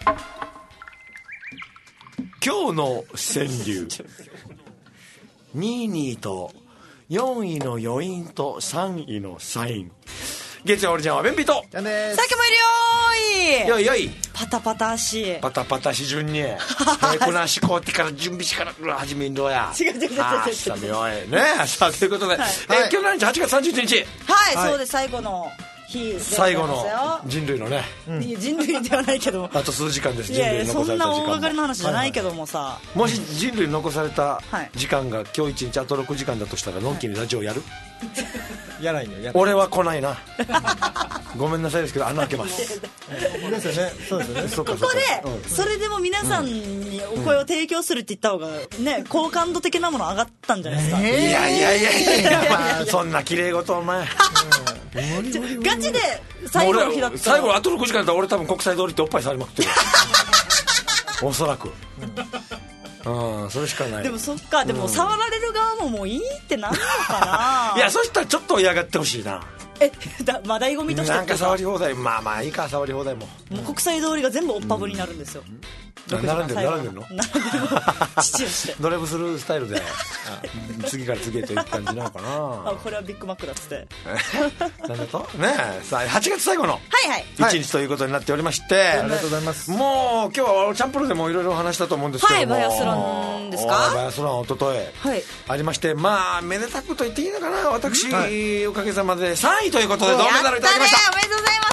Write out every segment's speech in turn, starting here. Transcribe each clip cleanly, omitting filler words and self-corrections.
今日の川柳22と4位の余韻と3位のサイン。月曜オリジナルはベンピーとじゃあねさっきもいるよーい。 よいよいパタパタ足。 パタパタし順に平くなしこうってから準備しから始めんどや。 違うさみよいね。さあということで、今日何日？8月31日。 はい、そうです。最後の日でございますよ。 最後の人類のね、 人類ではないけど、 あと数時間です。 いやいや、 人類そんな大に残された時間掛かりの話じゃないけどもさ、 もし人類に残されたはい時間が今日1日あと6時間だとしたらのんきにラジオやる？ やらんよや俺は来ないな。ごめんなさいですけど穴開けます。 ですよね。そうですよね。 そうかここでそれでも皆さんにお声を提供するって言った方がね、好感度的なもの上がったんじゃないですか。 いやいやいやいや、そんな綺麗事お前ガチで最後の日だったら、 最後あと6時間だったら俺多分国際通りっておっぱいされまくってるおそらくそれしかない。 でもそっか、でも触られる側ももういいってなんのかな。 いやそしたらちょっと嫌がってほしいな。 まあ醍醐味としてなんか触り放題、まあまあいいか、触り放題ももう国際通りが全部おっぱぶになるんですよ。 並んでるの並んでる父をしてドライブスルースタイルで次から次へという感じなのかな。 これはビッグマックだっつってなんだとねえ。さあ8月最後のはい 1日ということになっておりまして、 ありがとうございます。 もう今日はチャンプルでもいろいろ話したと思うんですけども、 はい、バイアスロンですか。 バイアスロンおとといはいありまして、まあめでたくと言っていいのかな。私、おかげさまで3位ということで銅メダルいただきました。 やったね、おめでとうございます。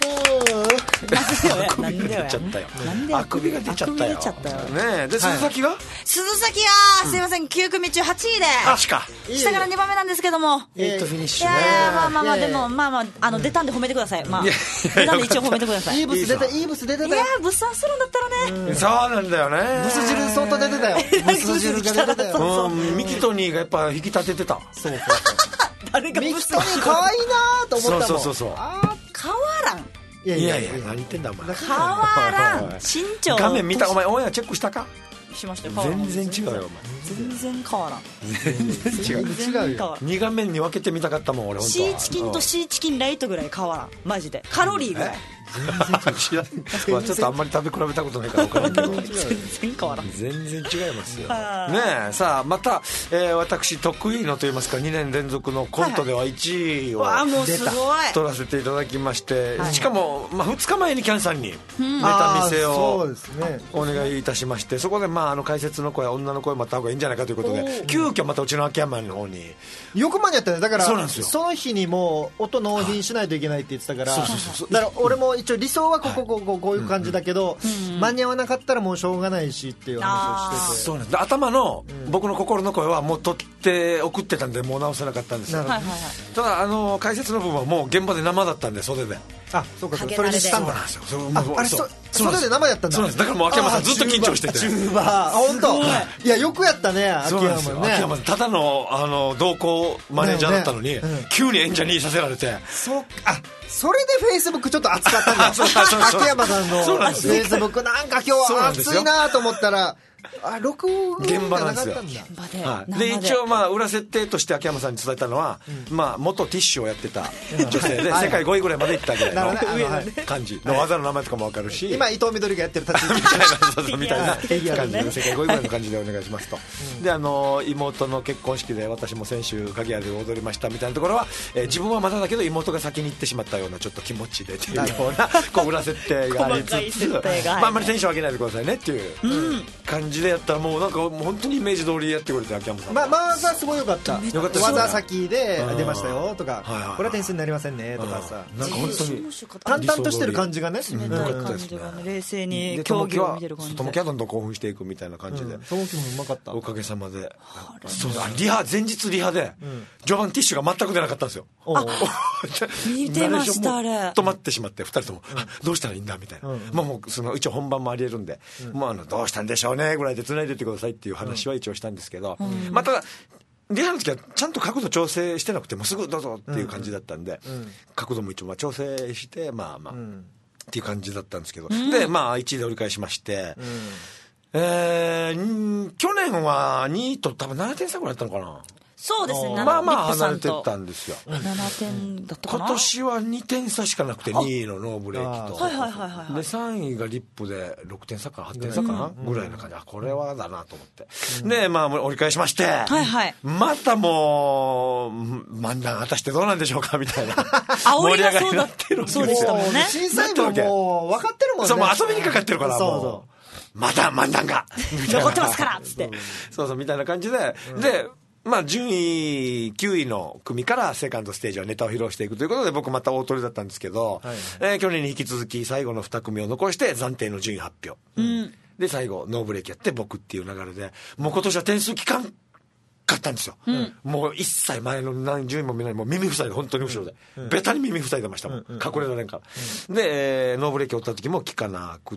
あくびが出ちゃったよ。あくびが出ちゃったよ。ねえ。で鈴崎が鈴崎はすいません、9組中8位で確か下から2番目なんですけども、 8フィニッシいュね。 やいや、まあでも出たんで褒めてください。まあ出たんで一応褒めてください。 いいブス出た、いいブス出ていやたよ。 ブスアスロンだったらね、 そうなんだよね。 ブス汁相当出てたよ。ブス汁が出てたよ。 ミキトニーがやっぱ引き立ててた。 そうそう誰がブスミキトニー可愛いなと思ったもん。 そう変わらん。 いやいやいや何言ってんだお前。 変わらん。身長画面見た。お前オンエアチェックしたか。 しましたよ。 全然違うよお全然変わらん。 前。全然違う。 全然変わらん。 2画面に分けてみたかったもん俺本当は。 シーチキンとシーチキンライトぐらい変わらん。マジでカロリーぐらい知らん。まあちょっとあんまり食べ比べたことないから分からんけど全然変わらん。 全然違いますよ。 はいねえ。さあまた、私得意のといいますか2年連続のコントでは1位をわあもうすごい。 取らせていただきまして、 はいしかも、2日前にキャンさんにネあータ見せそうをですね。 お願いいたしまして、そこで解説の声、女の声もあった方がいいんじゃないかということで急遽またうちの秋山の方によく間に合ったね。だからそうなんですよ。 その日にもう音納品しないといけないって言ってたから、 そうそうそうそうだから俺も一応理想はこういう感じだけど、間に合わなかったらもうしょうがないしっていう話をしてて。 そうなんです。で頭の、僕の心の声はもう取って送ってたんでもう直せなかったんですよ。 なるほはいはいはい。 ただ解説の部分はもう現場で生だったんで袖で。 あ、そうかそうか。そ影慣れでれでしたんだ。 そうなんですよ。 あれそれで生やったんだ。 そうなんです。だからもう秋山さんずっと緊張してて。 チューバー。あ、本当。いやよくやったね、秋そうなんですよ。 山ね。 秋山さんただの同行マネージャーだったのに、急に演者にさせられて。 それでフェイスブックちょっと熱かったんだ。 そう秋山さんのフそうなんですよェイスブックなんか今日は熱いなと思ったら、録音現場なんですよ。 がなかったんだ。 現場で。 はい、 生で一応裏設定として秋山さんに伝えたのは、元ティッシュをやってた女性で世界5位ぐらいまで行ったぐらいなるほどねの感じの技の名前とかも分かるし、 今伊藤みどりがやってる立ち位置みたいなそうみたいなフィギュア感じねの世界5位ぐらいの感じでお願いしますと、で妹の結婚式で私も先週鍵屋で踊りましたみたいなところは、自分はまだだけど妹が先に行ってしまったようなちょっと気持ちでっていうような裏設定がありつ細かいつ、 設定があんまりテンション上げないでくださいねっていう感じでやったら、もうなんかもう本当にイメージ通りやってくれて秋山さんまあすごいよかった。 よかったです技先で出ましたよとか、 はいはいはいこれは点数になりませんねとかさ、 なんか本当に淡々としてる感じがね、 冷たい感じがね、冷静にで競技を見てる感じで。 友樹はどんどん興奮していくみたいな感じで、 その気もうまかった。 おかげさまでそう前日リハで、序盤ティッシュが全く出なかったんですよ。 見てましたあれ。 止まってしまって2人とも、どうしたらいいんだみたいな、もう一応本番もありえるんで、もうどうしたんでしょうねぐらいで繋いでってくださいっていう話は一応したんですけど、またリハの時はちゃんと角度調整してなくてもすぐどうぞっていう感じだったんで、角度も一応調整してっていう感じだったんですけど、で1位で折り返しまして、去年は2位と多分7点差ぐらいだったのかな。 そうですね、 まあまあ離れてったんですよ。 7点だったかな。 今年は2点差しかなくて、2位のノーブレーキと、 はいはいはいはい、 で3位がリップで6点差か8点差かな、ぐらいの感じ、これはだなと思って、でまあ折り返しまして、 はいはい、 またもう漫談果たしてどうなんでしょうかみたいな煽りがそうだってる。そうでしたもんね。 審査員ももう分かってるもんね。 そう、もう遊びにかかってるから、もうまた漫談が残ってますからっつって、 そうそうみたいな感じで、でまあ、順位9位の組からセカンドステージはネタを披露していくということで、僕また大トリだったんですけど、去年に引き続き最後の2組を残して暫定の順位発表、で最後ノーブレーキやって僕っていう流れで、もう今年は点数期間かったんですよ、もう一切前の何順位も見ない、もう耳塞いで本当に後ろで、ベタに耳塞いでましたもん、隠れられんから、で、ノーブレーキを打った時も効かなくって、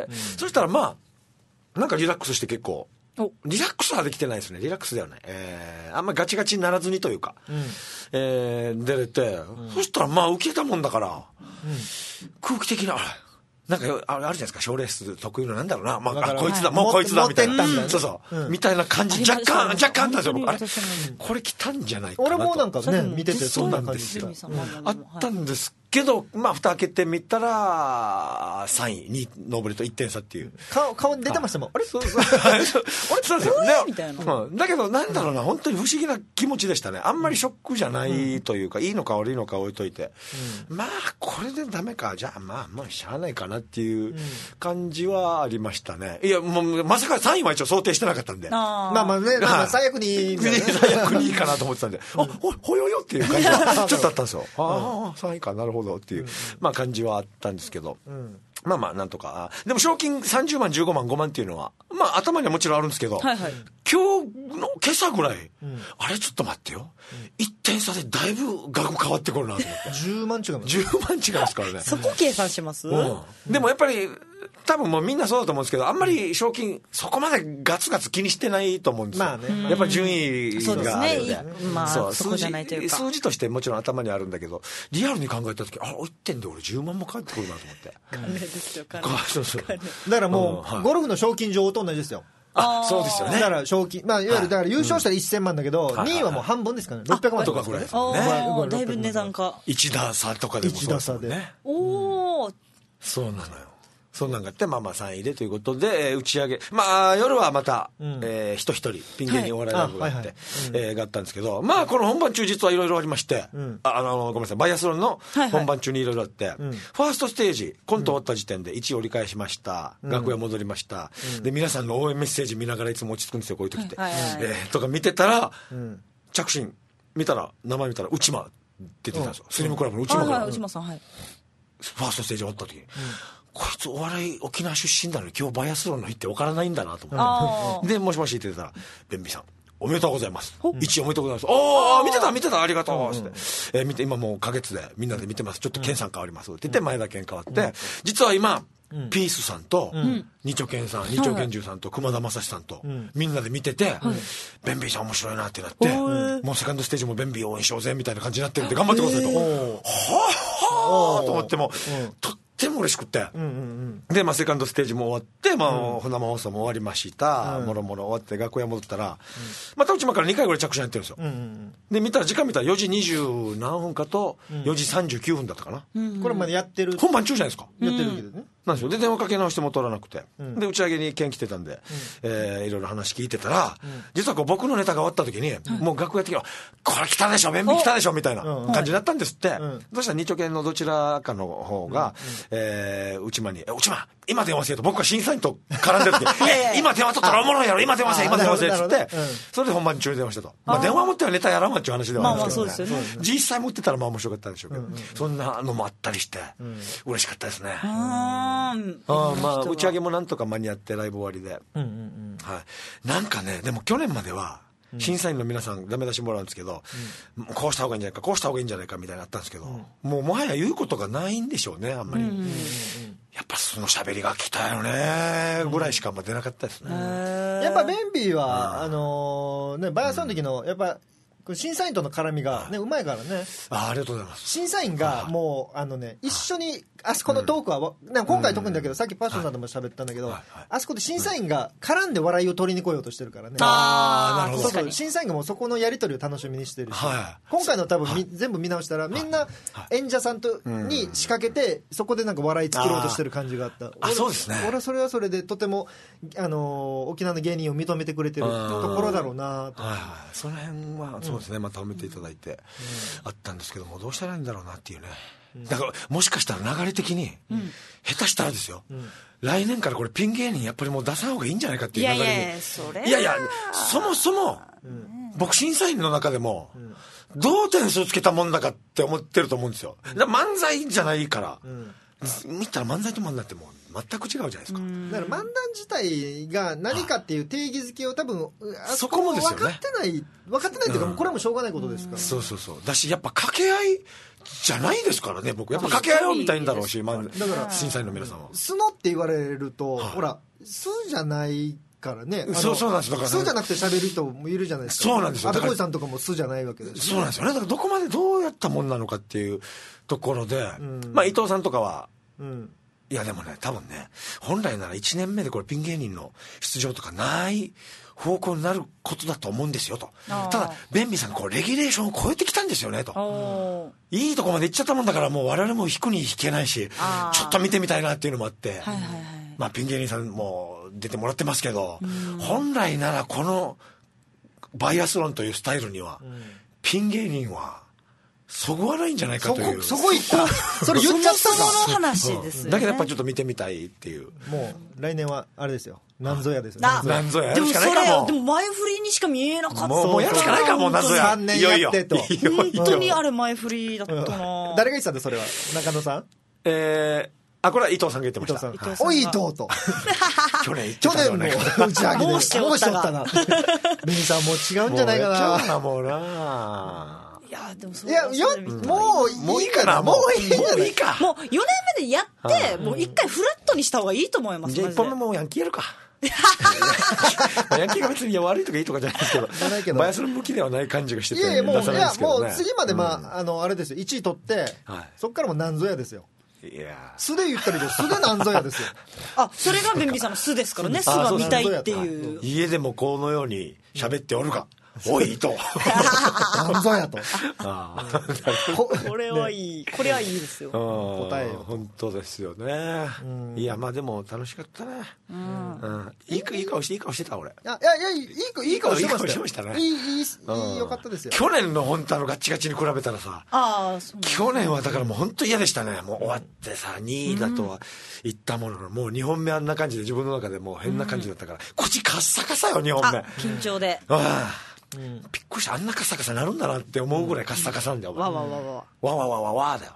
そしたらまあなんかリラックスして結構リラックスはできてないですね。リラックスではない。あんまりガチガチにならずにというか、出れて、そしたらまあ受けたもんだから、空気的な、なんかあるじゃないですか、賞レース得意のなんだろうな、まあ、こいつだ、もうこいつだみたいな、そうそう、みたいな感じ、若干あったんですよ、僕。あれこれ来たんじゃないかなと。 俺もなんかね、見ててそんな感じあったんですけど、まあ蓋開けてみたら3位にノーブレと1点差っていう顔に出てましたもん。あれそうそうですよみたいな、 だけどなんだろうな、本当に不思議な気持ちでしたね。あんまりショックじゃないというか、いいのか悪いのか置いといて、まあこれでダメか、じゃあまあもうしゃあないかなっていう感じはありましたね。いやもうまさか3位は一応想定してなかったんで、 まあまあね、最悪に最悪にいいかなと思ってたんで、ほよよっていう感じがちょっとあったんですよ。ああ3位か、なるほどっていう、まあ感じはあったんですけど、まあまあなんとか。でも賞金30万15万5万っていうのはまあ頭にはもちろんあるんですけど、今朝ぐらい、あれちょっと待ってよ、1点差でだいぶ額変わってくるなと思って 10万違います。 10万違いますからね。 そこ計算します？ でもやっぱり多分もうみんなそうだと思うんですけど、あんまり賞金そこまでガツガツ気にしてないと思うんですよ。まあね、やっぱり順位があるんで、 まあそこじゃないというか、 数字としてもちろん頭にあるんだけど、リアルに考えた時、1点で俺10万も返ってくるなと思って。 金ですよ、金。 そうそう。 だからもうゴルフの賞金女王と同じですよ。 そうですよね。 だから賞金、まあいわゆるだから優勝したら1000万だけど、2位はもう半分ですからね、600万とかぐらいですね。だいぶ値段か。 1打差とかでもそうですもんね。そうなのよ。そんなんがあって、まあまあ3位でということで、打ち上げ、まあ夜はまた、人一人ピン芸人お笑いライブがあって、があったんですけど、まあこの本番中実はいろいろありまして、ごめんなさい、バイアスロンの本番中にいろいろあって、ファーストステージコント終わった時点で1位折り返しました、楽屋戻りました、で皆さんの応援メッセージ見ながらいつも落ち着くんですよ、こういう時って、とか見てたら、着信見たら、名前見たら内間出てたんですよ、スリムクラブの内間が、 内間さん、はい、 ファーストステージ終わった時に、こいつお笑い沖縄出身なのに今日バイアスロンの日って分からないんだなと思って、でもしもしって言ってたら、ベンビーさんおめでとうございます、1位おめでとうございます、おお見てたありがとうって、見て今もう花月でみんなで見てます、ちょっと健さん変わりますって言って前田健変わって、実は今ピースさんと二丁拳さん、二丁拳銃さんと熊田正史さんとみんなで見てて、ベンビーさん面白いなってなって、もうセカンドステージもベンビー応援しようぜみたいな感じになってるんで頑張ってくださいと、はあと思ってもとっても嬉しくて、で、まあ、セカンドステージも終わって、まあ、生放送も終わりました、もろもろ終わって楽屋戻ったら、また内間から2回ぐらい着信やってるんですよ、で見たら時間見たら4時20何分かと4時39分だったかな、 これまでやってる本番中じゃないですか、 やってるけどね、 なんですよ。で電話かけ直しても取らなくて、で打ち上げに県来てたんで、いろいろ話聞いてたら、実はこう僕のネタが終わった時に、もう楽屋的にはこれ来たでしょ、便秘来たでしょみたいな感じだったんですって、そしたら二丁拳のどちらかの方が、内間に内間今電話せえと、僕が審査員と絡んでる時今電話取ったらおもろいやろ、今電話せえっつって、それで本番中に電話したと、まあ電話持ってはネタやらんわっていう話ではあるんですけどね、実際持ってたらまあ面白かったでしょうけど、そんなのもあったりして嬉しかったですね。まあ打ち上げもなんとか間に合ってライブ終わりで、なんかね、でも去年までは審査員の皆さんダメ出しもらうんですけど、こうした方がいいんじゃないか、こうした方がいいんじゃないかみたいなのあったんですけど、もうもはや言うことがないんでしょうね、あんまり。やっぱその喋りが来たよねぐらいしか出なかったですね。 やっぱベンビーはバイアスの時のやっぱ審査員との絡みがねうまいからね。 ありがとうございます。 審査員がもう一緒にあそこのトークはなんか今回特にだけど、さっきパッションさんとも喋ったんだけど、あそこで審査員が絡んで笑いを取りに来ようとしてるからね。 なるほど。 そうそう、審査員がもうそこのやり取りを楽しみにしてるし、今回の多分全部見直したらみんな演者さんに仕掛けてそこでなんか笑い作ろうとしてる感じがあった。 そうですね。 俺はそれはそれでとても沖縄の芸人を認めてくれてるところだろうなと。 その辺はそうですね、また褒めていただいてあったんですけども、どうしたらいいんだろうなっていうね。だからもしかしたら流れ的に下手したらですよ、来年からこれピン芸人やっぱりもう出さない方がいいんじゃないかっていう流れに。いやいや、そもそも僕審査員の中でもどう点数つけたもんだかって思ってると思うんですよ。だから漫才じゃないから、見たら漫才と漫才ってもう全く違うじゃないですか。 だから漫談自体が何かっていう定義づけを多分そこもですよね。 分かってないっていうか、もうこれはもうしょうがないことですから。 そうだしやっぱ掛け合いじゃないですからね。僕やっぱ掛け合いを見たいんだろうし、だから審査員の皆さんは素のって言われると、ほら素じゃないからね。 そうなんです。だから素じゃなくて喋る人もいるじゃないですか。 そうなんですよ。 安部浩二さんとかも素じゃないわけです。 そうなんですよね。だからどこまでどうやったもんなのかっていうところで、伊藤さんとかは、いやでもね、多分ね、本来なら1年目でこれピン芸人の出場とかない方向になることだと思うんですよと。ただベンビーさんがこうレギュレーションを超えてきたんですよねと。いいとこまで行っちゃったもんだから、もう我々も引くに引けないし、ちょっと見てみたいなっていうのもあって、まあピン芸人さんも出てもらってますけど、本来ならこのバイアスロンというスタイルには、ピン芸人はそぐわないんじゃないかという。 そこ行ったそれ言っちゃったか。 その話ですよね。 だけどやっぱちょっと見てみたいっていう。 もう来年はあれですよ、なんぞやですよ。 なんぞややでもそるしかないかも。 れでも前振りにしか見えなかった。 もうやるしかないかも。なんぞや 3年やってと。 本当にあれ前振りだったな。 誰が言ってたんでそれは。中野さん。 これは伊藤さんが言ってました。 おい伊藤と。 去年の打ち上げでもうしておったな。 ベニさんもう違うんじゃないかな。 もうな。 いやでもそう。 いやもういいかな。もういいか。 もう4年目でやってもう一回フラットにした方がいいと思います。 じゃあ1本目もうヤンキーやるか。ヤンキーが別に悪いとかいいとかじゃないですけど、バイアスの向きではない感じがしてて。 いやもう次まであれですよ、1位取ってそっからもなんぞやですよ。いや素で言ったらいいです。素でなんぞやですよ。 それがベンビーさんの素ですからね。素が見たいっていう。 家でもこのように喋っておるか。おいと。 なんぞやと。 これはいい。これはいいですよ。 答えよ。 本当ですよね。いやまあでも楽しかったね。いい顔してた俺。いやいい顔してましたね。 よかったですよ。 去年の本当ガッチガチに比べたらさ、去年はだからもう本当嫌でしたね。もう終わってさ2位だとは言ったものの、もう2本目あんな感じで自分の中でもう変な感じだったから、口カッサカサよ2本目。 緊張で。 びっくりした。あんなカッサカサなるんだなって思うぐらいカッサカサなんだよ。 わわだよ。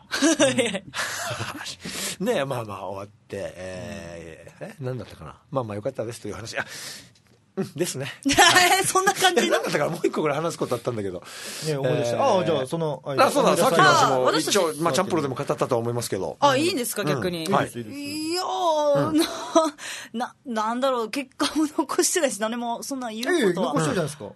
ねえ、まあ終わって、何だったかな。まあよかったですという話。ですね。 そんな感じなんだったからもう一個ぐらい話すことあったんだけど。 ね、思い出した。じゃあそのそうだ、さっきの話も一応チャンプロでも語ったとは思いますけど。 いいんですか逆に。いやなんだろう、結果も残してないし何もそんな言うことは。 残してるじゃないですか。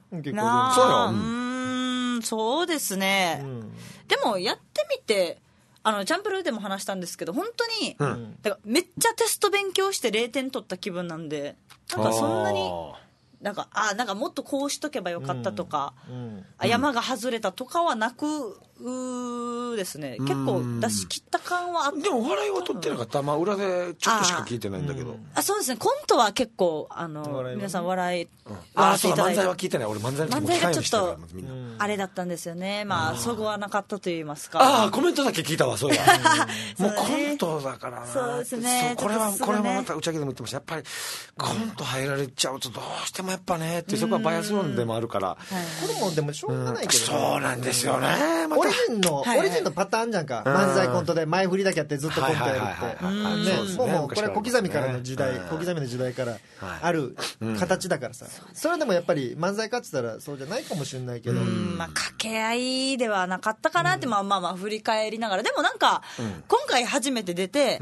結構。 そうですね。でもやってみて。チャンプルーでも話したんですけど本当に、だからめっちゃテスト勉強して0点取った気分なんで、なんかそんなになんかもっとこうしとけばよかったとか、山が外れたとかはなくですね。結構出し切った感はあって。 でも笑いは取ってなかった。裏でちょっとしか聞いてないんだけど。 そうですね。コントは結構皆さん笑っていただいて。 漫才は聞いてない。俺漫才がちょっとあれだったんですよね。そぐわなかったと言いますか。 コメントだけ聞いたわ。そうや。もうコントだからな。 そうですね。 これもまた打ち上げでも言ってました。やっぱりコント入られちゃうとどうしてもやっぱねって、そこはバイアスロンでもあるから。 これもでもしょうがないけど。 そうなんですよね。 オリジンのパターンじゃんか。漫才コントで前振りだけやってずっとコントやるって。もうこれ小刻みからの時代、小刻みの時代からある形だからさ。それでもやっぱり漫才かって言ったらそうじゃないかもしれないけど。 掛け合いではなかったかなって振り返りながら、でもなんか今回初めて出て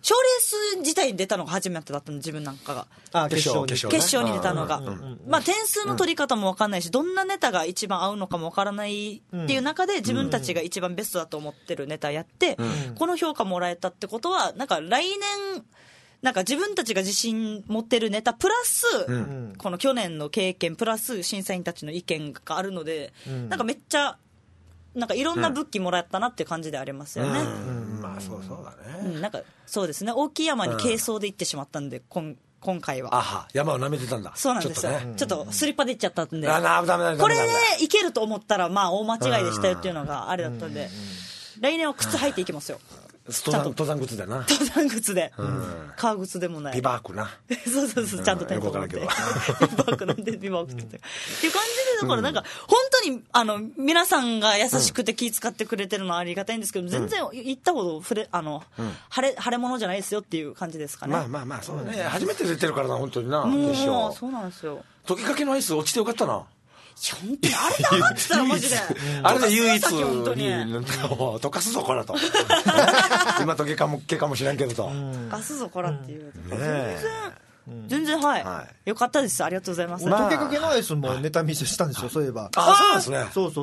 賞レース自体に出たのが初めてだったの、自分なんかが。 決勝に出たのが。まあ点数の取り方も分かんないし、どんなネタが一番合うのかも分からないっていう中で、自分たちが一番ベストだと思ってるネタやって、この評価もらえたってことは、なんか来年、なんか自分たちが自信持ってるネタプラス、この去年の経験プラス審査員たちの意見があるので、なんかめっちゃなんかいろんな武器もらったなっていう感じでありますよね。 まあそうだね。 なんかそうですね、大きい山に軽装で行ってしまったんで、今回は。 山を舐めてたんだ。 そうなんですよ。ちょっとスリッパで行っちゃったんで、 ダメこれで行けると思ったらまあ大間違いでしたよっていうのがあれだったんで、来年は靴履いていきますよ。 登山靴だな。 登山靴で、革靴でもない。 ビバークな。 そうちゃんとテント持って。ビバークなんでビバークってっていう感じで、だからなんか本当に皆さんが優しくて気遣ってくれてるのはありがたいんですけど、全然言ったほど腫れ物じゃないですよっていう感じですかね。 まあそうね。初めて出てるからな、本当にな。 もうそうなんですよ。 溶けかけのアイス落ちてよかったな。 本当にあれだってたらマジであれで唯一に溶かすぞこらと今溶けかもしれんけどと溶かすぞこらっていう全然はいよかったです。ありがとうございます。 溶けかけのアイスもネタ見せしたんですよ、そういえば。 そうなんですね。 そう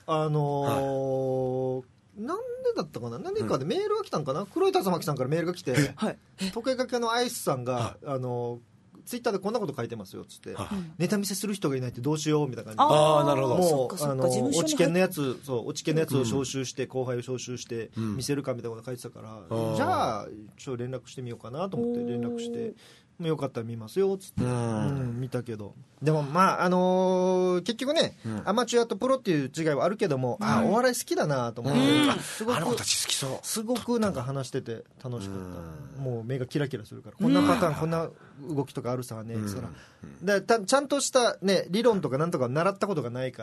なんでだったかな、何かでメールが来たんかな、黒い竜巻さんからメールが来て、溶けかけのアイスさんがツイッターでこんなこと書いてますよっつって、ネタ見せする人がいないってどうしようみたいな感じで、 なるほど。 もう落研のやつを招集して、後輩を招集して見せるかみたいなこと書いてたから、じゃあ連絡してみようかなと思って連絡して、よかったら見ますよっつって、見たけど、でもまあ結局ね、アマチュアとプロっていう違いはあるけども、お笑い好きだなと思って、 あの子たち好きそう。 すごくなんか話してて楽しかった。もう目がキラキラするから、こんなパターン、こんな動きとかあるさねって言ったら、ちゃんとしたね理論とかなんとか習ったことがないから、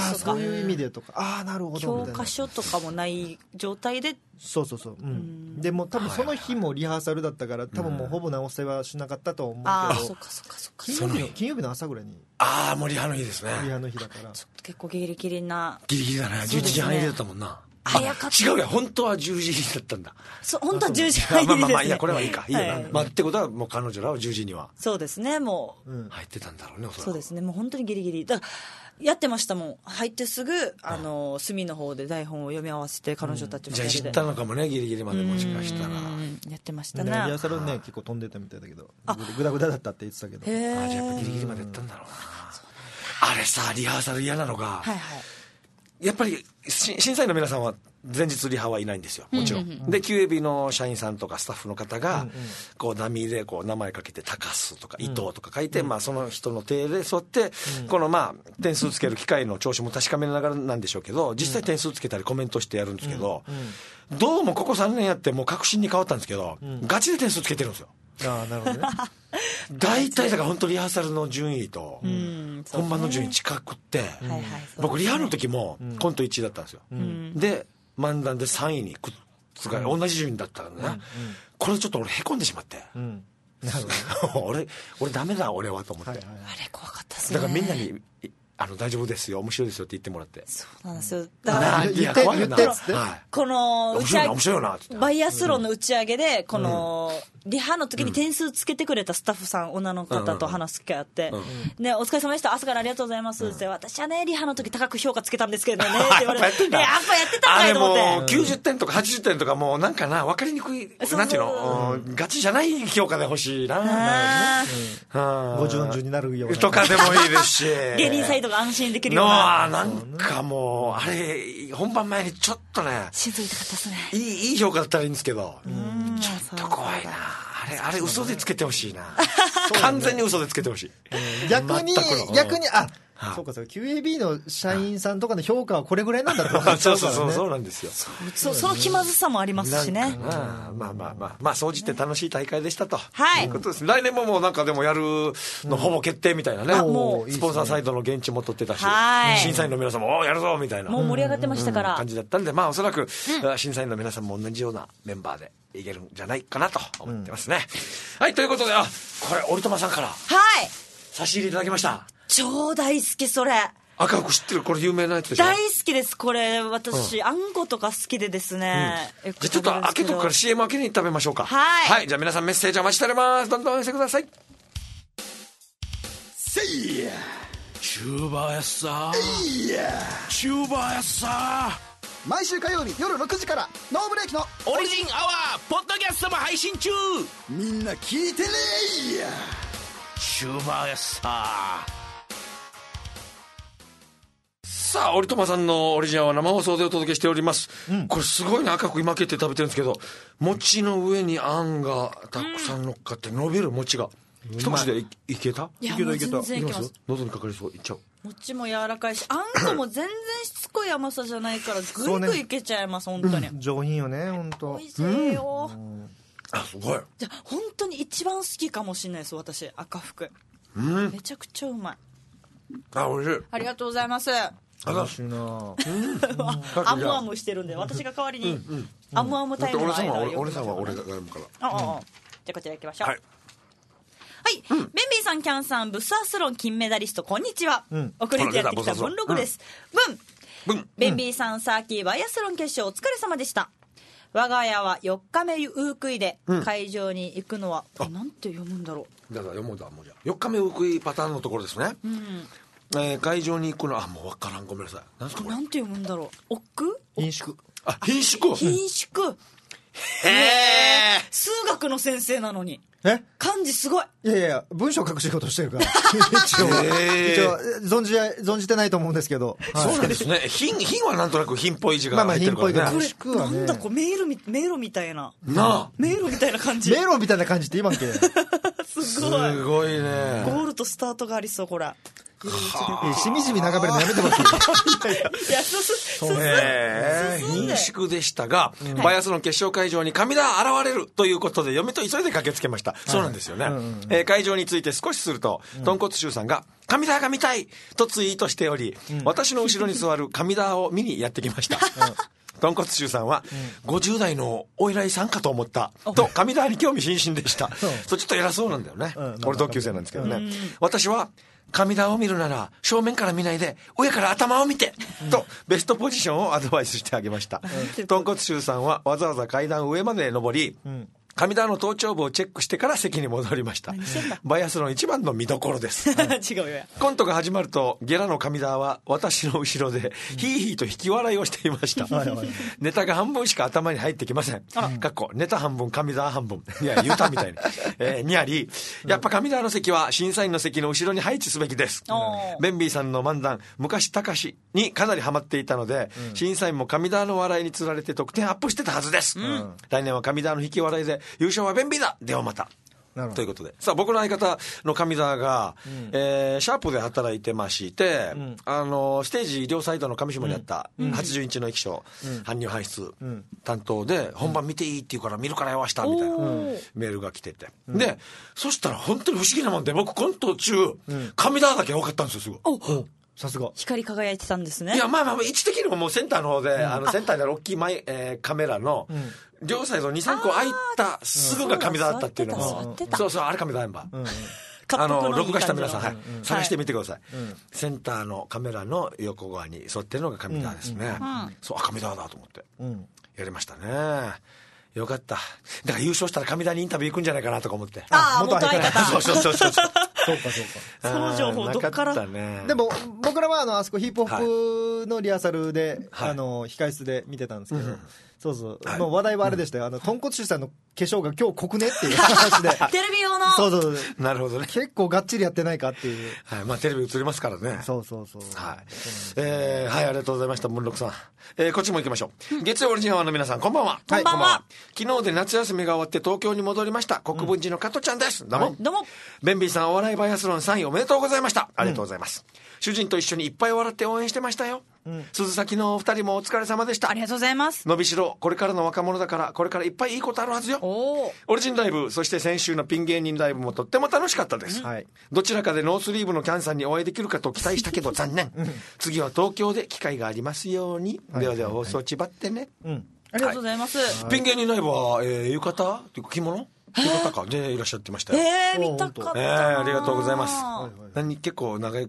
そういう意味でとか、なるほどみたいな、 教科書とかもない状態で、 そうでも多分その日もリハーサルだったから、多分もうほぼ直せはしなかったと思うけど、金曜日の朝ぐらいに、 もうリハの日ですね。 リハの日だから結構ギリギリだね。 11時半入りだったもんな。 早かった。 違うや、本当は10時入りだったんだ。 そう、本当は10時入りですね。 まあいや、これはいいか、いいよな。ってことはもう彼女らは10時にはそうですね、もう入ってたんだろうね。 そうですね、もう本当にギリギリだからやってましたもん。入ってすぐ隅の方で台本を読み合わせて、彼女たちもじゃあ知ったのかもね、ギリギリまで、もしかしたらやってましたね。 リハーサルね、結構飛んでたみたいだけど、グダグダだったって言ってたけど、 じゃあやっぱギリギリまでやったんだろうな。あれさ、リハーサル嫌なのが、やっぱり審査員の皆さんは前日リハはいないんですよ、もちろん。で QAB の社員さんとかスタッフの方がこうダミーでこう名前かけて高須とか伊藤とか書いて、その人の手で沿ってこの点数つける機械の調子も確かめながらなんでしょうけど、実際点数つけたりコメントしてやるんですけど、どうもここ3年やってもう確信に変わったんですけど、ガチで点数つけてるんですよ。 なるほどね。 大体だから本当リハーサルの順位と本番の順位近くって、僕リハの時もコント1位だったんですよ。で漫談で3位にくっつか同じ順位だったからね。これちょっと俺へこんでしまって、俺ダメだ俺はと思って、あれ怖かったですね。 だからみんなに大丈夫ですよ、面白いですよって言ってもらって。 そうなんですよ。だから言ってっつって、 この面白いなバイアスロンの打ち上げで、このリハの時に点数つけてくれたスタッフさん、女の方と話す機会あって、ね、お疲れ様でした、朝からありがとうございますって、私はねリハの時高く評価つけたんですけどねって言われて、やっぱやってたんかいと思って。 あれもう90点とか80点とかもうなんかな、分かりにくい、なんていうの、ガチじゃない評価で欲しいな。 50、40になるようなとかでもいいですし、 芸人サイドが安心できるような。 なんかもうあれ本番前にちょっとね、 心臓痛かったですね。 いい評価だったらいいんですけど、ちょっと怖いな。あれ嘘でつけてほしいな。完全に嘘でつけてほしい。 逆にそうかQAB の社員さんとかの評価はこれぐらいなんだって分かっちゃうからね。 そうなんですよ。 その気まずさもありますしね。 まあ総じて楽しい大会でしたということです。来年ももうなんかでもやるのほぼ決定みたいなね。スポンサーサイドの現地も取ってたし、審査員の皆さんもやるぞみたいなもう盛り上がってましたから感じだったんで、おそらく審査員の皆さんも同じようなメンバーでいけるんじゃないかなと思ってますね。はい、ということで、これオルトマさんから差し入れいただきました。 超大好きそれ。 赤福知ってる？これ有名なやつでしょ？ 大好きですこれ。私、あんことか好きでですね、 じゃあちょっと開けとくから CM 開けに食べましょうか。 はい、 じゃあ皆さんメッセージお待ちしております。どんどんお寄せください。せいやチューバーやっさチューバーやっさ。 毎週火曜日夜6時からノーブレーキのオリジンアワーポッドキャストも配信中。 みんな聞いてねチューバーやっさ。 さあ、オリトマさんのオリジナルは生放送でお届けしております、これすごいな。赤く今開けて食べてるんですけど、餅の上にあんがたくさん乗っかって伸びる餅が、一口でいけた？ いや、もう全然いけます。 喉にかかりそう。いっちゃう。 餅も柔らかいし、あんこも全然しつこい甘さじゃないからぐいぐいいけちゃいます、本当に、 上品よね、本当。 美味しいよ、 すごい。 じゃあ本当に一番好きかもしれないです、私赤福。めちゃくちゃうまい。 美味しい。 ありがとうございます。 美味しいな。 アムアムしてるんで、私が代わりにアムアムタイムの間を俺さんは俺が頼むから。 じゃあこちら行きましょう。はい、ベンビーさん、キャンさん、ブッサースロン金メダリスト、こんにちは。遅れてやってきた文録です。ベンビーさん、サーキーバイアスロン決勝お疲れ様でした。我が家は4日目ウークイで会場に行くのは、なんて読むんだろう。 だから読むんだ、もうじゃあ4日目ウークイパターンのところですね。会場に行くのはもう分からん、ごめんなさい。なんですかこれ。 なんて読むんだろう。奥？ 品種。 品種。 品種。数学の先生なのに。漢字すごい。 いやいや、文章書く仕事してるから一応存じてないと思うんですけど、 そうなんですね。品はなんとなく品っぽい字が入ってるからね。 これなんだこう、迷路みたいな迷路みたいな感じ。 迷路みたいな感じって今っけすごい。 すごいね。 ゴールとスタートがありそう、これ。 しみじみ眺めるのやめてますよ。 品種でしたが、バイアスの決勝会場に神田現れるということで嫁と急いで駆けつけました。そうなんですよね。会場について少しすると、豚骨衆さんが神田が見たいとツイートしており、私の後ろに座る神田を見にやってきました。豚骨衆さんは、50代のお偉いさんかと思ったと神田に興味津々でした。そうちょっと偉そうなんだよね。俺同級生なんですけどね。私は神田を見るなら正面から見ないで上から頭を見てとベストポジションをアドバイスしてあげました。豚骨衆さんはわざわざ階段上まで登り、神田の頭頂部をチェックしてから席に戻りました。バイアスの一番の見どころです。 違うよ。 コントが始まるとゲラの神田は私の後ろでヒーヒーと引き笑いをしていました。ネタが半分しか頭に入ってきません。かっこネタ半分神田半分、いや言うたみたいに、にあり、やっぱ神田の席は審査員の席の後ろに配置すべきです。ベンビーさんの漫談昔たかしにかなりハマっていたので、審査員も神田の笑いにつられて得点アップしてたはずです。来年は神田の引き笑いで優勝はベンビーだ。ではまた。ということで、さあ僕の相方の上澤が、シャープで働いてまして、ステージ両サイドの上下にあった80インチの液晶、搬入搬出担当で、本番見ていいって言うから見るからよわしたみたいなメールが来てて、でそしたら本当に不思議なもんで、僕コント中、上澤だけ多かったんですよ。すごい。 さすが。 光り輝いてたんですね。 いや、まあ位置的にももうセンターの方で、センターにある大きいカメラの、両サイド2、3個空いたすぐが神田だったっていうのも、そうそう、あれ神田やんば。録画した皆さん、探してみてください。センターのカメラの横側に沿ってるのが神田ですね。そう、神田だと思って、やりましたね。よかった。だから優勝したら神田にインタビュー行くんじゃないかなとか思って。 元相方。 そうか。 その情報どっから。 でも僕らはあそこヒップホップのリハーサルで控室で見てたんですけど、そうそう、もう話題はあれでしたよ。豚骨衆さんの化粧が今日濃くねっていう話で。 テレビ用の。 そう。 なるほどね。 結構がっちりやってないかっていう。 はい、まあテレビ映りますからね。 そう。 はい。はい、ありがとうございました、文禄さん。こっちも行きましょう。月曜オリジナルの皆さん、こんばんは。 こんばんは。 昨日で夏休みが終わって東京に戻りました。国分寺の加トちゃんです。どうも。 どうも。 ベンビーさん、お笑いバイアスロン3位おめでとうございました。ありがとうございます。主人と一緒にいっぱい笑って応援してましたよ。鈴崎のお二人もお疲れ様でした。 ありがとうございます。 伸びしろ、これからの若者だからこれからいっぱいいいことあるはずよ。オリジンライブ、そして先週のピン芸人ライブもとっても楽しかったです。どちらかでノースリーブのキャンさんにお会いできるかと期待したけど残念。次は東京で機会がありますように。ではでは放送ちばってね。 ありがとうございます。 ピン芸人ライブは浴衣っていう着物浴衣かでいらっしゃってましたよ。 見たかったな。 ありがとうございます。結構長い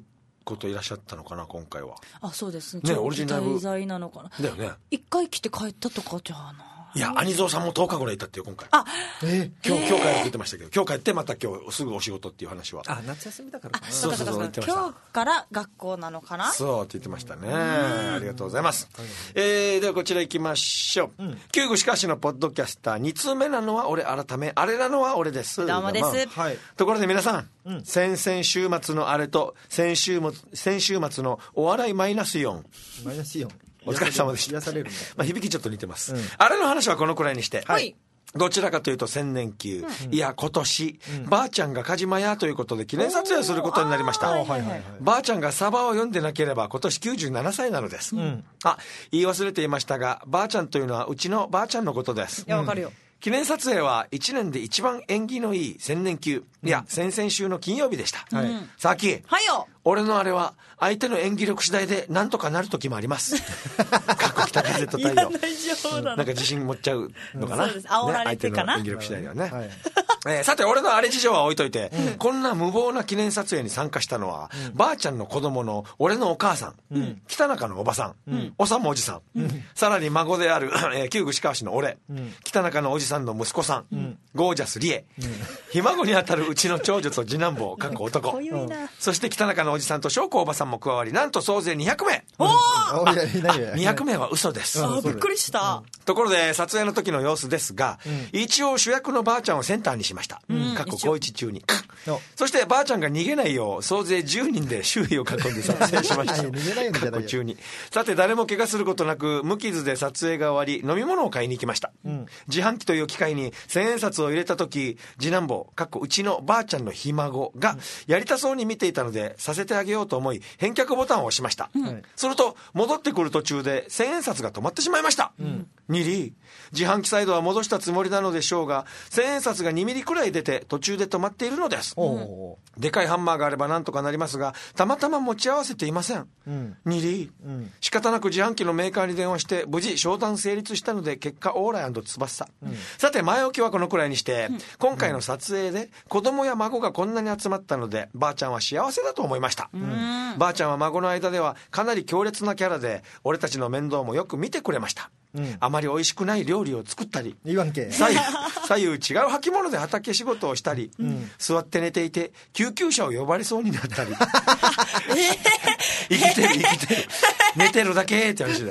こといらっしゃったのかな今回は。 あ、そうですね。 ね、 長期オリジナル滞在なのかな。 だよね。 一回来て帰ったとかじゃあな。 いや、兄蔵さんも10日ぐらいいたってよ今回。 あ、 今日帰るって言ってましたけど、今日帰ってまた今日すぐお仕事っていう話は。 あ、夏休みだからかな。 そうかそうかそうか。今日から学校なのかな。 そうって言ってましたね。ありがとうございます。ではこちら行きましょう。旧具しかしのポッドキャスター2通目なのは俺改めあれなのは俺です。 どうもです。 はい。 ところで皆さん、先々週末のあれと先週末のお笑いマイナス4。 マイナス4。 お疲れ様でした。 癒されるね。 まあ響きちょっと似てます。あれの話はこのくらいにして。 はい。 どちらかというと千年級、いや今年、ばあちゃんがカジマヤということで記念撮影をすることになりました。ばあちゃんがサバを読んでなければ今年97歳なのです。あ、言い忘れていましたが、ばあちゃんというのはうちのばあちゃんのことです。 いや、わかるよ。 記念撮影は1年で一番縁起のいい千年級、いや先々週の金曜日でした。さあき、 はいよ。 俺のあれは相手の演技力次第で何とかなる時もあります。過去北風と太陽。なんか自信持っちゃうのかな。 そうです。煽られてかな。 相手の演技力次第ではね。さて俺のあれ事情は置いといて、こんな無謀な記念撮影に参加したのは、ばあちゃんの子供の俺のお母さん、北中のおばさん、おさもおじさん、さらに孫である旧具志川市の俺、北中のおじさんの息子さん、ゴージャスリエ、ひ孫にあたるうちの長女と次男坊かっこ男、そして北中のおじさんと翔子おばさんも加わり、なんと総勢200名。200名は嘘です。 びっくりした。 ところで撮影の時の様子ですが、一応主役のばあちゃんをセンターにしました。過去高一中に。そしてばあちゃんが逃げないよう総勢10人で周囲を囲んで撮影しました。過去中に。さて誰も怪我することなく無傷で撮影が終わり、飲み物を買いに行きました。自販機という機械に千円札を入れた時、次男坊過去うちのばあちゃんのひ孫がやりたそうに見ていたのでさせてあげようと思い返却ボタンを押しました。すると戻ってくる途中で千円札が止まってしまいました。2リ自販機サイドは戻したつもりなのでしょうが、千円札が2ミリくらい出て途中で止まっているのです。でかいハンマーがあればなんとかなりますが、たまたま持ち合わせていません。2リ仕方なく自販機のメーカーに電話して無事商談成立したので結果オーライ&翼。さて前置きはこのくらいにして、今回の撮影で子供や孫がこんなに集まったのでばあちゃんは幸せだと思いました。ばあちゃんは孫の間ではかなり強烈なキャラで俺たちの面倒もよく見てくれました。あまり美味しくない料理を作ったり、左右違う履物で畑仕事をしたり、座って寝ていて救急車を呼ばれそうになったり、生きてる寝てるだけって話だよ。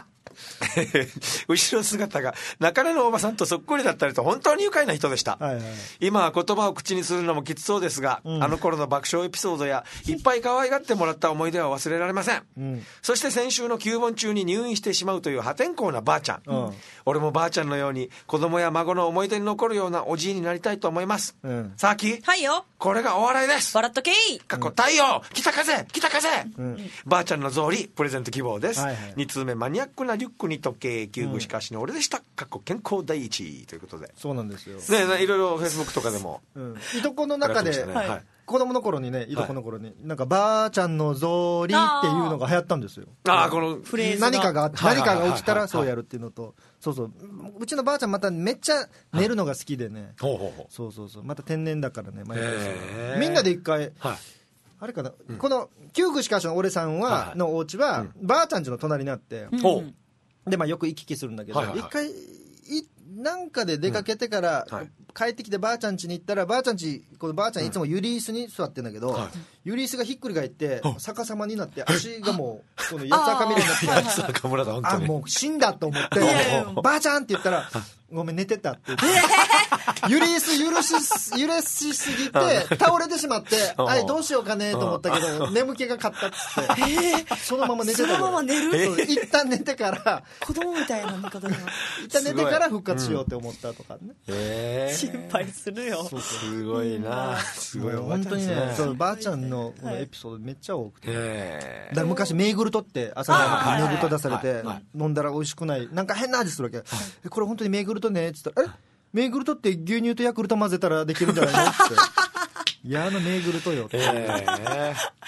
後ろ姿が中根のおばさんとそっくりだったりと本当に愉快な人でした。今は言葉を口にするのもきつそうですが、あの頃の爆笑エピソードやいっぱい可愛がってもらった思い出は忘れられません。そして先週の旧盆中に入院してしまうという破天荒なばあちゃん、俺もばあちゃんのように子供や孫の思い出に残るようなおじいになりたいと思います。さあき、 はいよ。 これがお笑いです。 笑っとけい。 過去太陽、北風、ばあちゃんの草履プレゼント希望です。2通目マニアックなリュックに時計、旧具しかしの俺でした。過去健康第一ということで。 そうなんですよね。いろいろフェイスブックとかでも、 いとこの中で子供の頃にね、いとこの頃になんかばあちゃんの草履っていうのが流行ったんですよ。 このフレーズ何かが起きたらそうやるっていうのと、うちのばあちゃんまためっちゃ寝るのが好きでね、また天然だからね、みんなで一回あれかな、この旧具しかしの俺さんはのお家はばあちゃん家の隣にあって、でよく行き来するんだけど、一回なんかで出かけてから帰ってきてばあちゃん家に行ったら、ばあちゃん家、このばあちゃんいつもユリ椅子に座ってんだけど、ユリ椅子がひっくり返って逆さまになって足がもうこの八つ赤みたいになって、もう死んだと思ってばあちゃんって言ったらごめん寝てたって言ってユリ椅子揺らしすぎて倒れてしまって、あれどうしようかねと思ったけど眠気が勝ったっつってそのまま寝てた。 そのまま寝る。 一旦寝てから子供みたいな寝方だな。 一旦寝てから復活しようって思ったとかね。 心配するよ。 すごいな。すごい本当にね。ばあちゃんのエピソードめっちゃ多くて、だから昔メーグルトって朝にメーグルト出されて飲んだら美味しくないなんか変な味するわけ。これ本当にメーグルトねっつったら、メーグルトって牛乳とヤクルト混ぜたらできるんじゃないのって。いやメーグルトよって。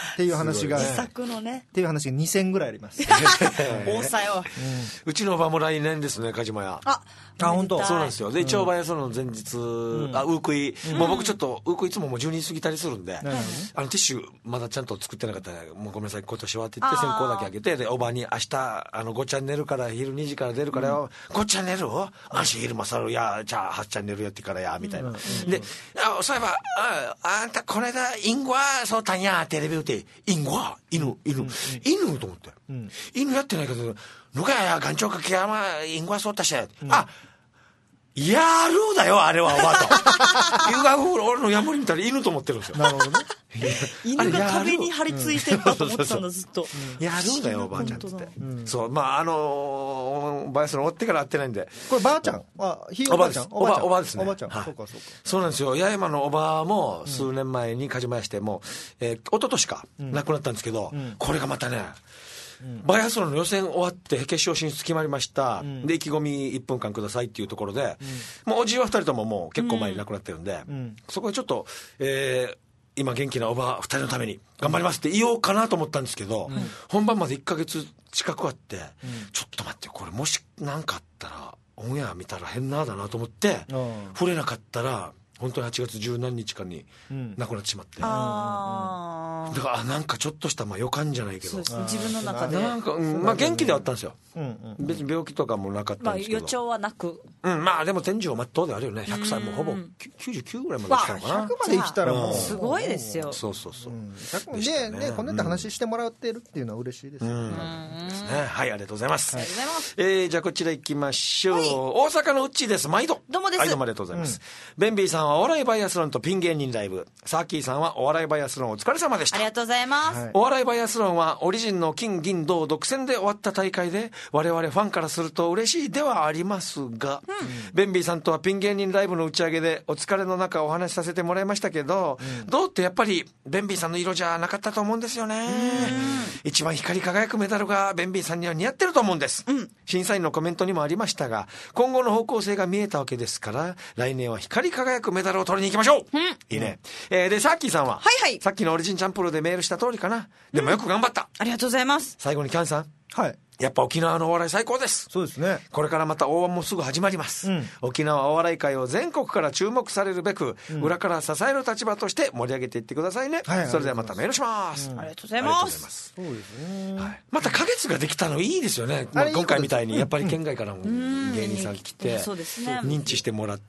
っていう話が自作のねっていう話が2000ぐらいあります大さよ、 うちのおばも来年ですね、梶間屋。 本当。 そうなんですよ。で一応バイアスロンの前日、ウークイ、もう僕ちょっとウークイいつももう12時過ぎたりするんで、ティッシュまだちゃんと作ってなかったらもうごめんなさい今年はって言って先行だけあげて、でおばに明日5ちゃん寝るから昼2時から出るからよ、5ちゃん寝る安心昼間さるやじゃあ8ちゃん寝るよってからやみたいな、でそういえばあんたこの間インゴはそうたんやテレビでインゴは犬と思って、犬やってないけどぬかや岩頂か木山インゴはそうたしや、やるだよあれはおばあと犬が俺のヤモリ見たら犬と思ってるんですよ。 なるほどね犬が壁に張り付いてるかと思ってたんだずっと。 やるんだよおばあちゃんって言って、そうまあバイアスロン終わってから会ってないんで、 こればあちゃんひいおばあちゃんおばですね、 おばあちゃん、 はい、 そうかそうなんですよ。八重山のおばも数年前に梶間屋してもう、一昨年か亡くなったんですけど、これがまたね、バイアスロンの予選終わって決勝進出決まりました、で意気込み1分間くださいっていうところで、もうおじいは2人とももう結構前に亡くなってるんで、そこでちょっと、今元気なおば2人のために頑張りますって言おうかなと思ったんですけど、本番まで1ヶ月近くあって、ちょっと待ってこれもし何かあったらオンエア見たら変なだなと思って触れなかったら本当に8月十何日かに亡くなってしまって、だからなんかちょっとした予感じゃないけど、 そうですね、自分の中でなんか、元気ではあったんですよ、別に病気とかもなかったんですけど、 予兆はなく、 でも天寿を全うであるよね。100歳もほぼ99ぐらいまで来たのかな。 100まで生きたらもうすごいですよ。 そうでこんなって話してもらってるっていうのは嬉しいですね。 はい、ありがとうございます。 ありがとうございます。 じゃあこちら行きましょう。大阪のうっちーです。毎度どうもです。 はい、どうもありがとうございます。ベンビーさんはお笑いバイアスロンとピン芸人ライブ、サーキーさんはお笑いバイアスロンお疲れ様でした。 ありがとうございます。 お笑いバイアスロンはオリジンの金銀銅独占で終わった大会で、我々ファンからすると嬉しいではありますが、ベンビーさんとはピン芸人ライブの打ち上げでお疲れの中お話しさせてもらいましたけど、銅ってやっぱりベンビーさんの色じゃなかったと思うんですよね。一番光り輝くメダルがベンビーさんには似合ってると思うんです、審査員のコメントにもありましたが、今後の方向性が見えたわけですから、来年は光り輝くメダルを取りに行きましょう、いいね。でさっきーさんは、さっきのオリジンチャンプルーでメールした通りかな。でもよく頑張った、 ありがとうございます。 最後にキャンさん、 はいやっぱ沖縄のお笑い最高です。 そうですね。 これからまた大盤もすぐ始まります、沖縄お笑い界を全国から注目されるべく、裏から支える立場として盛り上げていってくださいね、それではまたメールします、 ありがとうございます。 そうですね、 また花月ができたのいいですよね。今回みたいにやっぱり県外からも芸人さん来て、認知してもらって、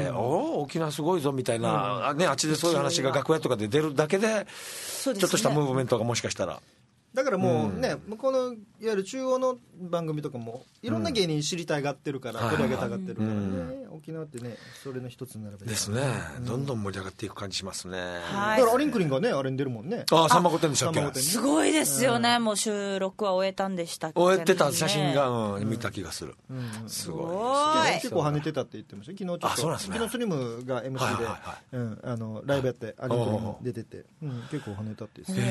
沖縄すごいぞみたいな、あっちでそういう話が楽屋とかで出るだけで、ちょっとしたムーブメントがもしかしたら、 だからもうね、向こうのいわゆる中央の番組とかもいろんな芸人知りたいがってるから、取り上げたがってるからね、沖縄ってね、それの一つになればいいですね、どんどん盛り上がっていく感じしますね。 だからアリンクリンがね、あれに出るもんね。 さんま御殿でしたっけ。 すごいですよね。もう収録は終えたんでしたっけ。 終えてた写真が見た気がする。すごい。 結構跳ねてたって言ってました。昨日ちょっと、昨日スリムが MC でライブやってアリンクリンも出てて、結構跳ねたって言って。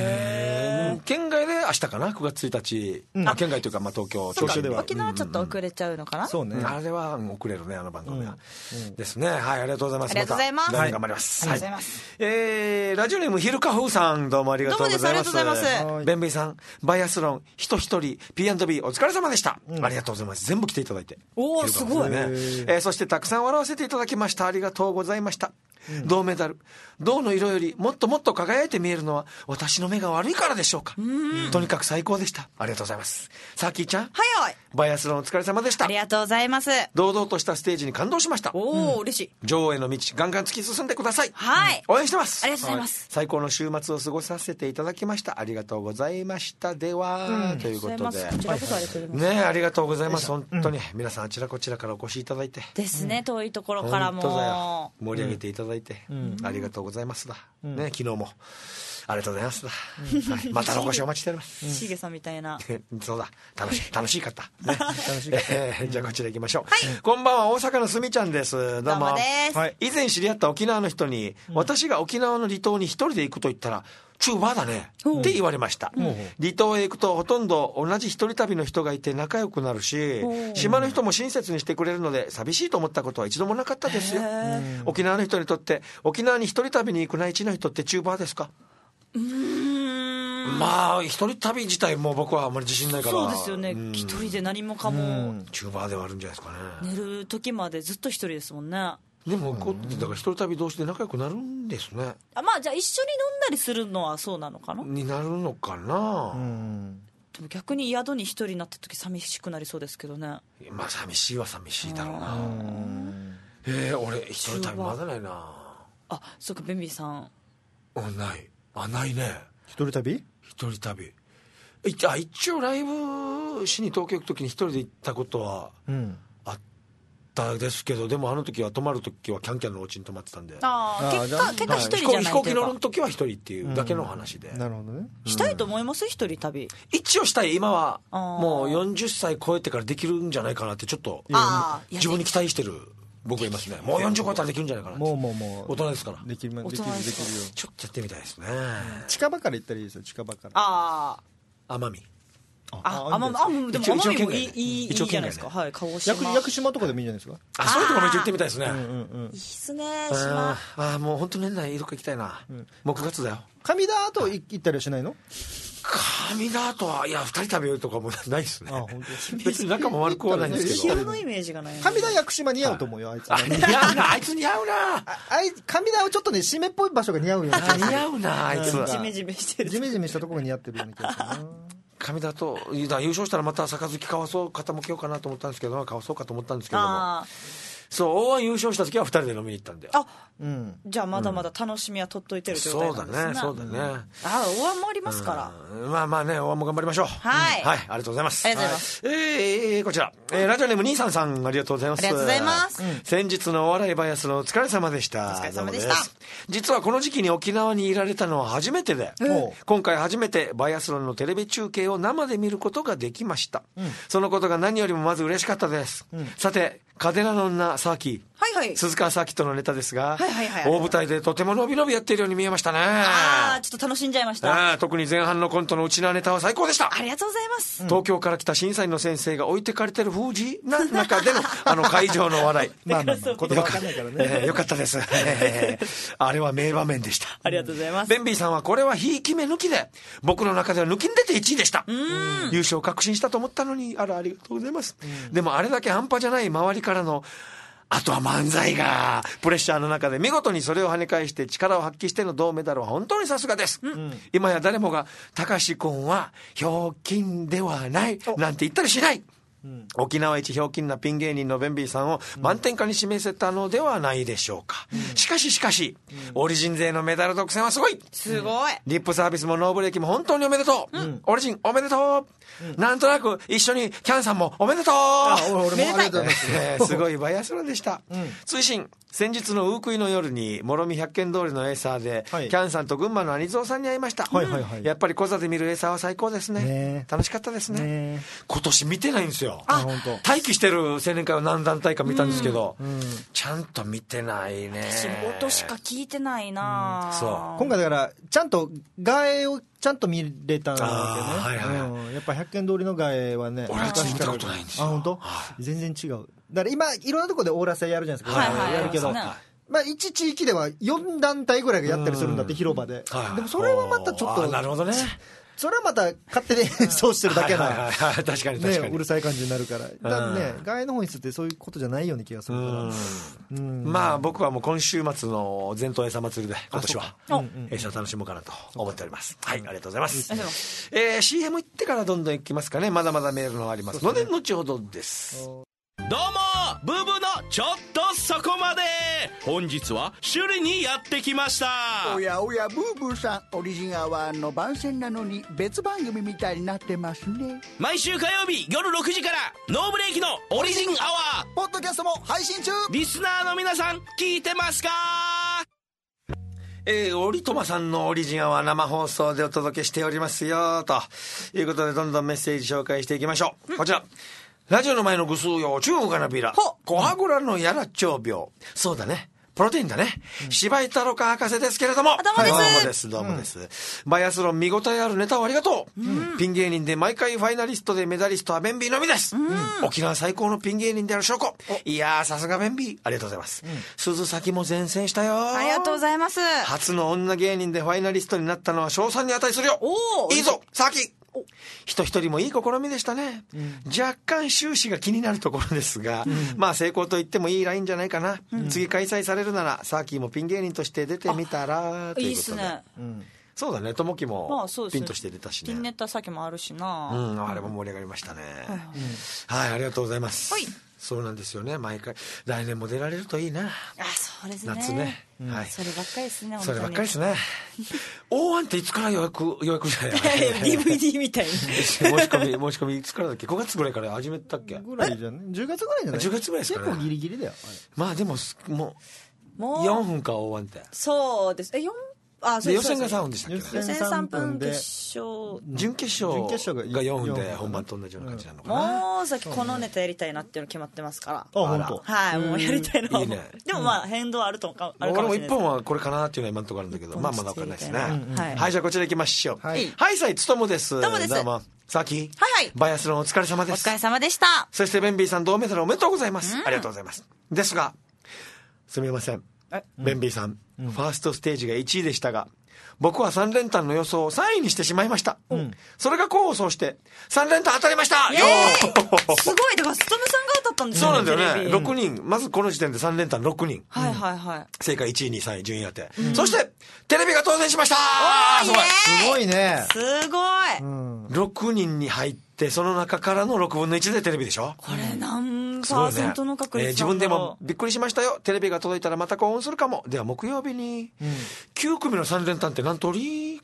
県外で明日かな、9月1日、県外というか東京、 東京では沖縄ちょっと遅れちゃうのかな。 そうね、あれは遅れるね、あの番組はですね。はい、ありがとうございます。 ありがとうございます。 頑張ります。 ありがとうございます。 ラジオネームヒルカフーさん、どうもありがとうございます。 どうもです。ありがとうございます。 ベンビーさん、バイアスロン人一人 P&B お疲れ様でした、ありがとうございます。全部来ていただいて、 おお、すごいね。そしてたくさん笑わせていただきました。ありがとうございました。銅メダル、銅の色よりもっともっと輝いて見えるのは私の目が悪いからでしょうか。とにかく最高でした。ありがとうございます。さあキーちゃん、バイアスロンお疲れ様でした。 ありがとうございます。 堂々としたステージに感動しました。 おお、嬉しい。 女王への道ガンガン突き進んでください。 はい、 応援してます。 ありがとうございます。 最高の週末を過ごさせていただきました。ありがとうございました。では、ということでね、ありがとうございます。本当に皆さんあちらこちらからお越しいただいてですね、遠いところからも盛り上げていただいて、ありがとうございますだ、ね、昨日もありがとうございますだ、またのお越しお待ちしております。 しげさんみたいなそうだ、楽しかった、ね、じゃあこちら行きましょう。こんばんは、大阪のすみちゃんです。どうもです。以前知り合った沖縄の人に、私が沖縄の離島に一人で行くと言ったら、チューバーだねって言われました。離島へ行くとほとんど同じ一人旅の人がいて仲良くなるし、島の人も親切にしてくれるので寂しいと思ったことは一度もなかったですよ。沖縄の人にとって沖縄に一人旅に行く内地の人ってチューバーですか？ まあ一人旅自体も僕はあんまり自信ないから。 そうですよね、一人で何もかも、 チューバーではあるんじゃないですかね。 寝る時までずっと一人ですもんね。 でもこうってだから一人旅同士で仲良くなるんですね。 まあじゃあ一緒に飲んだりするのはそうなのかな。 になるのかな。 でも逆に宿に一人になった時寂しくなりそうですけどね。 まあ寂しいは寂しいだろうな。俺一人旅まだないな。 そうか、ベンビーさん。 ないね。 一人旅一応ライブしに東京行く時に一人で行ったことはあったですけど、でもあの時は泊まる時はキャンキャンのお家に泊まってたんで、 結果一人じゃない飛行機乗る時は一人っていうだけの話で。 なるほどね。 したいと思います一人旅。 一応したい。今はもう40歳超えてからできるんじゃないかなってちょっと自分に期待してる僕がいますね。もう40超えたらできるんじゃないかなって。もう大人ですからできるよ。ちょっとやってみたいですね。 近場から行ったらいいですよ。近場から。 奄美。 でも奄美もいいじゃないですか。はい、鹿児島。 屋久島とかでもいいじゃないですか。 そういうところも一応行ってみたいですね。 いいっすね、島。 もう本当年内どっか行きたいな。もう9月だよ。 上田と行ったりはしないの？ 上田とは、いや、2人食べるとかもないですね。別に仲も悪くはないんですけど。 昼のイメージがない。 上田屋久島似合うと思うよ、あいつ。 似合うな、あいつ似合うな。 上田はちょっとね、湿っぽい場所が似合うよね。 似合うな、あいつ。 ジメジメしてる。 ジメジメしたところが似合ってるような気がするな。 上田と優勝したらまた杯交わそう傾けようかなと思ったんですけど、交わそうかと思ったんですけども、そう、大優勝した時は2人で飲みに行ったんで。 じゃあまだまだ楽しみは取っといてる状態なんですね。 そうだね。 大湾もありますから。 まあね、大湾も頑張りましょう。はい、ありがとうございます。 ありがとうございます。 こちら、ラジオネーム兄さんさん、ありがとうございます。 ありがとうございます。 先日のお笑いバイアスのお疲れ様でした。 お疲れ様でした。 実はこの時期に沖縄にいられたのは初めてで、今回初めてバイアスロンのテレビ中継を生で見ることができました。そのことが何よりもまず嬉しかったです。さて、カデラの女サーキー、鈴川サーキットのネタですが、大舞台でとても伸び伸びやっているように見えましたね。 ちょっと楽しんじゃいました。 特に前半のコントのうちのネタは最高でした。 ありがとうございます。 東京から来た審査員の先生が置いてかれてる封じな中での会場の笑い。 言葉わかんないからね。 よかったです。あれは名場面でした。 ありがとうございます。 ベンビーさんはこれはひいき目抜きで、僕の中では抜きん出て1位でした。優勝確信したと思ったのに、ありがとうございます。でもあれだけ半端じゃない周りからのあとは漫才がプレッシャーの中で見事にそれを跳ね返して力を発揮しての銅メダルは本当にさすがです。今や誰もが高志君はひょうきんではないなんて言ったりしない。沖縄一ひょうきんなピン芸人のベンビーさんを満点下に示せたのではないでしょうか。しかし、オリジン勢のメダル独占はすごい。 すごい。 リップサービスもノーブレーキも本当におめでとう。オリジンおめでとう。なんとなく一緒にキャンさんもおめでとう。 俺もありがとうございます。 すごいバイアスロンでした。追伸、先日のウークイの夜に諸見百軒通りのエーサーで、キャンさんと群馬のアニゾーさんに会いました。やっぱりコザで見るエーサーは最高ですね。楽しかったですね。今年見てないんですよ。待機してる青年会は何団体か見たんですけど、ちゃんと見てないね。 仕事しか聞いてないな。 そう今回だからちゃんとガエをちゃんと見れたんだけどね。やっぱ百軒通りのガエはね、 俺は見たことないんですよ。 本当？全然違う。だから今いろんなところでオーラスやるじゃないですか。やるけど、まあ一地域では4団体ぐらいがやったりするんだって、広場で。でもそれはまたちょっと、 なるほどね。 それはまた勝手に演奏してるだけな、 確かにうるさい感じになるから。だからね、ガエの本質ってそういうことじゃないような気がするから。 まあ僕はもう今週末の全島エサ祭りで今年はエサ楽しもうかなと思っております。はい、ありがとうございます。CM 行ってからどんどん行きますかね。まだまだメールのありますので後ほどです。 どうもブブのちょっとそこまで。本日は首里にやってきました。 おやおやブーブーさん、オリジンアワーの番宣なのに別番組みたいになってますね。 毎週火曜日夜6時からノーブレーキのオリジンアワーポッドキャストも配信中。 リスナーの皆さん聞いてますか？ オリトマさんのオリジンアワー生放送でお届けしておりますよということで、どんどんメッセージ紹介していきましょう。こちら、ラジオの前のぐすうよ中国がなびら小羽倉のやらっちょう病。そうだね、 プロテインだね。柴井太郎か博士ですけれども。 どうもです。 どうもです。どうもです。バイアスロン見応えあるネタをありがとう。ピン芸人で毎回ファイナリストでメダリストはベンビーのみです。沖縄最高のピン芸人である証拠。いやー、さすがベンビー。ありがとうございます。鈴崎も前線したよ。 ありがとうございます。 初の女芸人でファイナリストになったのは賞賛に値するよ。いいぞ、さき。人一人もいい試みでしたね、若干終始が気になるところですが、まあ成功と言ってもいいラインじゃないかな、次開催されるならサーキーもピン芸人として出てみたらということで。いいっすね、そうだね、ともきもピンとして出たしね、 ピンネタ先もあるしな、 あれも盛り上がりましたね、はい、ありがとうございます。はい、そうなんですよね、毎回来年も出られるといいな。 そうですね、 夏ね、はい、 そればっかりですね、 そればっかりですね。O1 っていつから予約じゃない DVD みたいに申し込みいつからだっけ。5月ぐらいから始めたっけ。 ぐらいじゃね、10月ぐらいじゃない。 10月ぐらいですかね。 結構ギリギリだよ。 まあでももう4分か O1 って。 そうです。 で予選が3分でしたっけ。 予選3分、決勝準決勝が4分で本番と同じような感じなのかな。 もうさっきこのネタやりたいなっていうの決まってますから。 あ、本当。 はい、もうやりたいの。 いいね。 でもまあ変動あるかもしれない。 俺も1本はこれかなっていうのは今のところあるんだけど、まあまだ分かんないですね。はい、じゃあこちら行きましょう。はい、さいつともです。 どうもです。 どうもさき。 はいはい。 バイアスロンお疲れ様です。 お疲れ様でした。 そしてベンビーさん銅メダルおめでとうございます。ありがとうございます。ですがすみません、ベンビーさん、ファーストステージが1位でしたが、僕は3連単の予想を3位にしてしまいました、それが功を奏して3連単当たりました。 すごい。だからストムさんが当たったんですよね。 そうなんだよね。6人、まずこの時点で3連単6人、 はいはいはい、 正解1位2位3位順位当て、そしてテレビが当選しました。 すごいね。 すごい、 6人に入ってその中からの6分の1でテレビでしょ。 これ何パーセントの確率自分でもびっくりしましたよ。テレビが届いたらまた興奮するかも。では木曜日に9組の3連単って何通り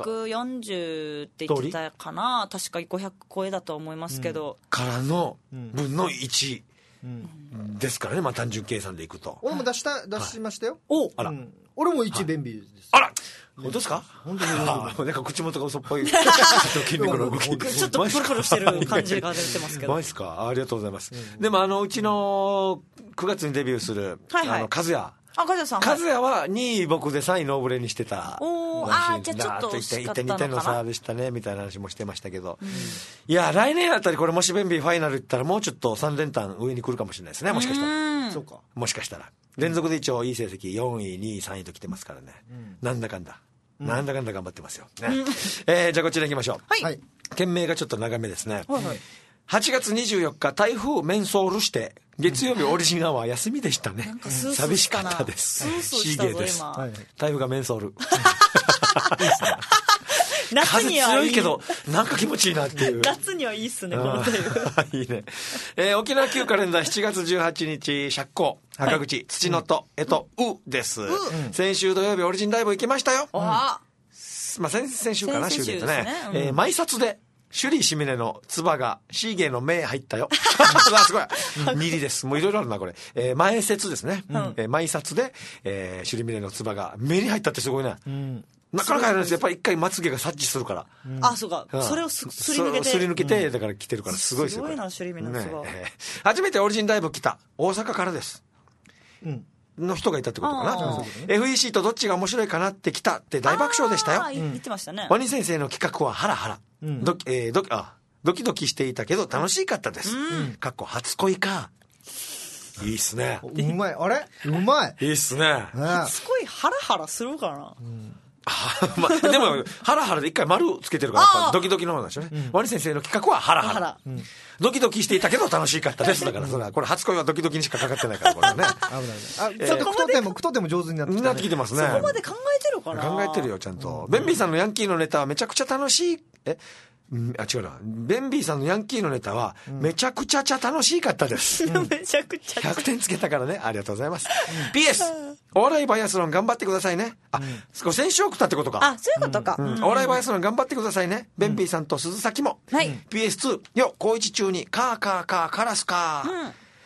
540って言ってたかな。確か500超えだと思いますけど、 からの分の1ですからね、まあ単純計算でいくと。 俺も出しましたよ。 あら、 俺も1便利です。 あら、本当ですか。本当になんか口元が嘘っぽい筋肉の動き、 ちょっとプルプルしてる感じが出てますけど。 マジですか。ありがとうございます。でもうちの9月にデビューする和也、 和也さん、 和也は2位僕で3位ノーブレにしてた。 じゃあちょっと惜しかったのかな。 1.2点の差でしたねみたいな話もしてましたけど、いや来年あたりこれもしベンビーファイナルいったらもうちょっと3連単上に来るかもしれないですね、もしかしたら。そうか、もしかしたら連続で一応いい成績4位2位3位と来てますからね、なんだかんだ頑張ってますよ、ね。じゃあこちら行きましょう。はい、件名がちょっと長めですね。8月24日台風メンソールして月曜日オリジンアワー休みでしたね。寂しかったです。シーゲーです。台風がメンソール風強いけどなんか気持ちいいなっていう。 夏にはいいっすね、この台風。 いいね。沖縄旧カレンダー7月18日釈光赤口土のとです。先週土曜日オリジンライブ行きましたよ。まあ先週かな、週で言ったね。毎札でシュリーシミネの唾がシーゲーの目入ったよ。すごい。2里です。もういろいろあるな、これ。前説ですね。毎札で、シュリーミネの唾が目に入ったってすごいね。なかなかやるんですよ。やっぱり一回まつげが察知するから。 そうか。それをすり抜けて。だから来てるからすごいですよ。 すごいな、シュリーミネの唾。 初めてオリジンライブ来た大阪からです。の人がいたってことかな。FEC とどっちが面白いかなって来たって大爆笑でしたよ。 言ってましたね。 ワニ先生の企画はハラハラ。ドキドキしていたけど楽しかったです。かっこ初恋か。いいっすね。 うまい。あれうまい。 いいっすね。 初恋ハラハラするかな。 でもハラハラで一回丸つけてるからドキドキの方なんですよね。ワニ先生の企画はハラハラ。ドキドキしていたけど楽しかったです。だからそれはこれ初恋はドキドキにしかかかってないからこれね。 危ない。クトでも上手になってきてますね。 そこまで考えてるかな。 考えてるよちゃんと。ベンビーさんのヤンキーのネタはめちゃくちゃ楽しい。違うな。ベンビーさんのヤンキーのネタはめちゃくちゃ楽しかったです。 めちゃくちゃ 100点つけたからね。ありがとうございます。PS お笑いバイアスロン頑張ってくださいね。先週送ったってことか。 そういうことか。 お笑いバイアスロン頑張ってくださいね。ベンビーさんと鈴崎も。PS2 よ高一中にカーカラスカー。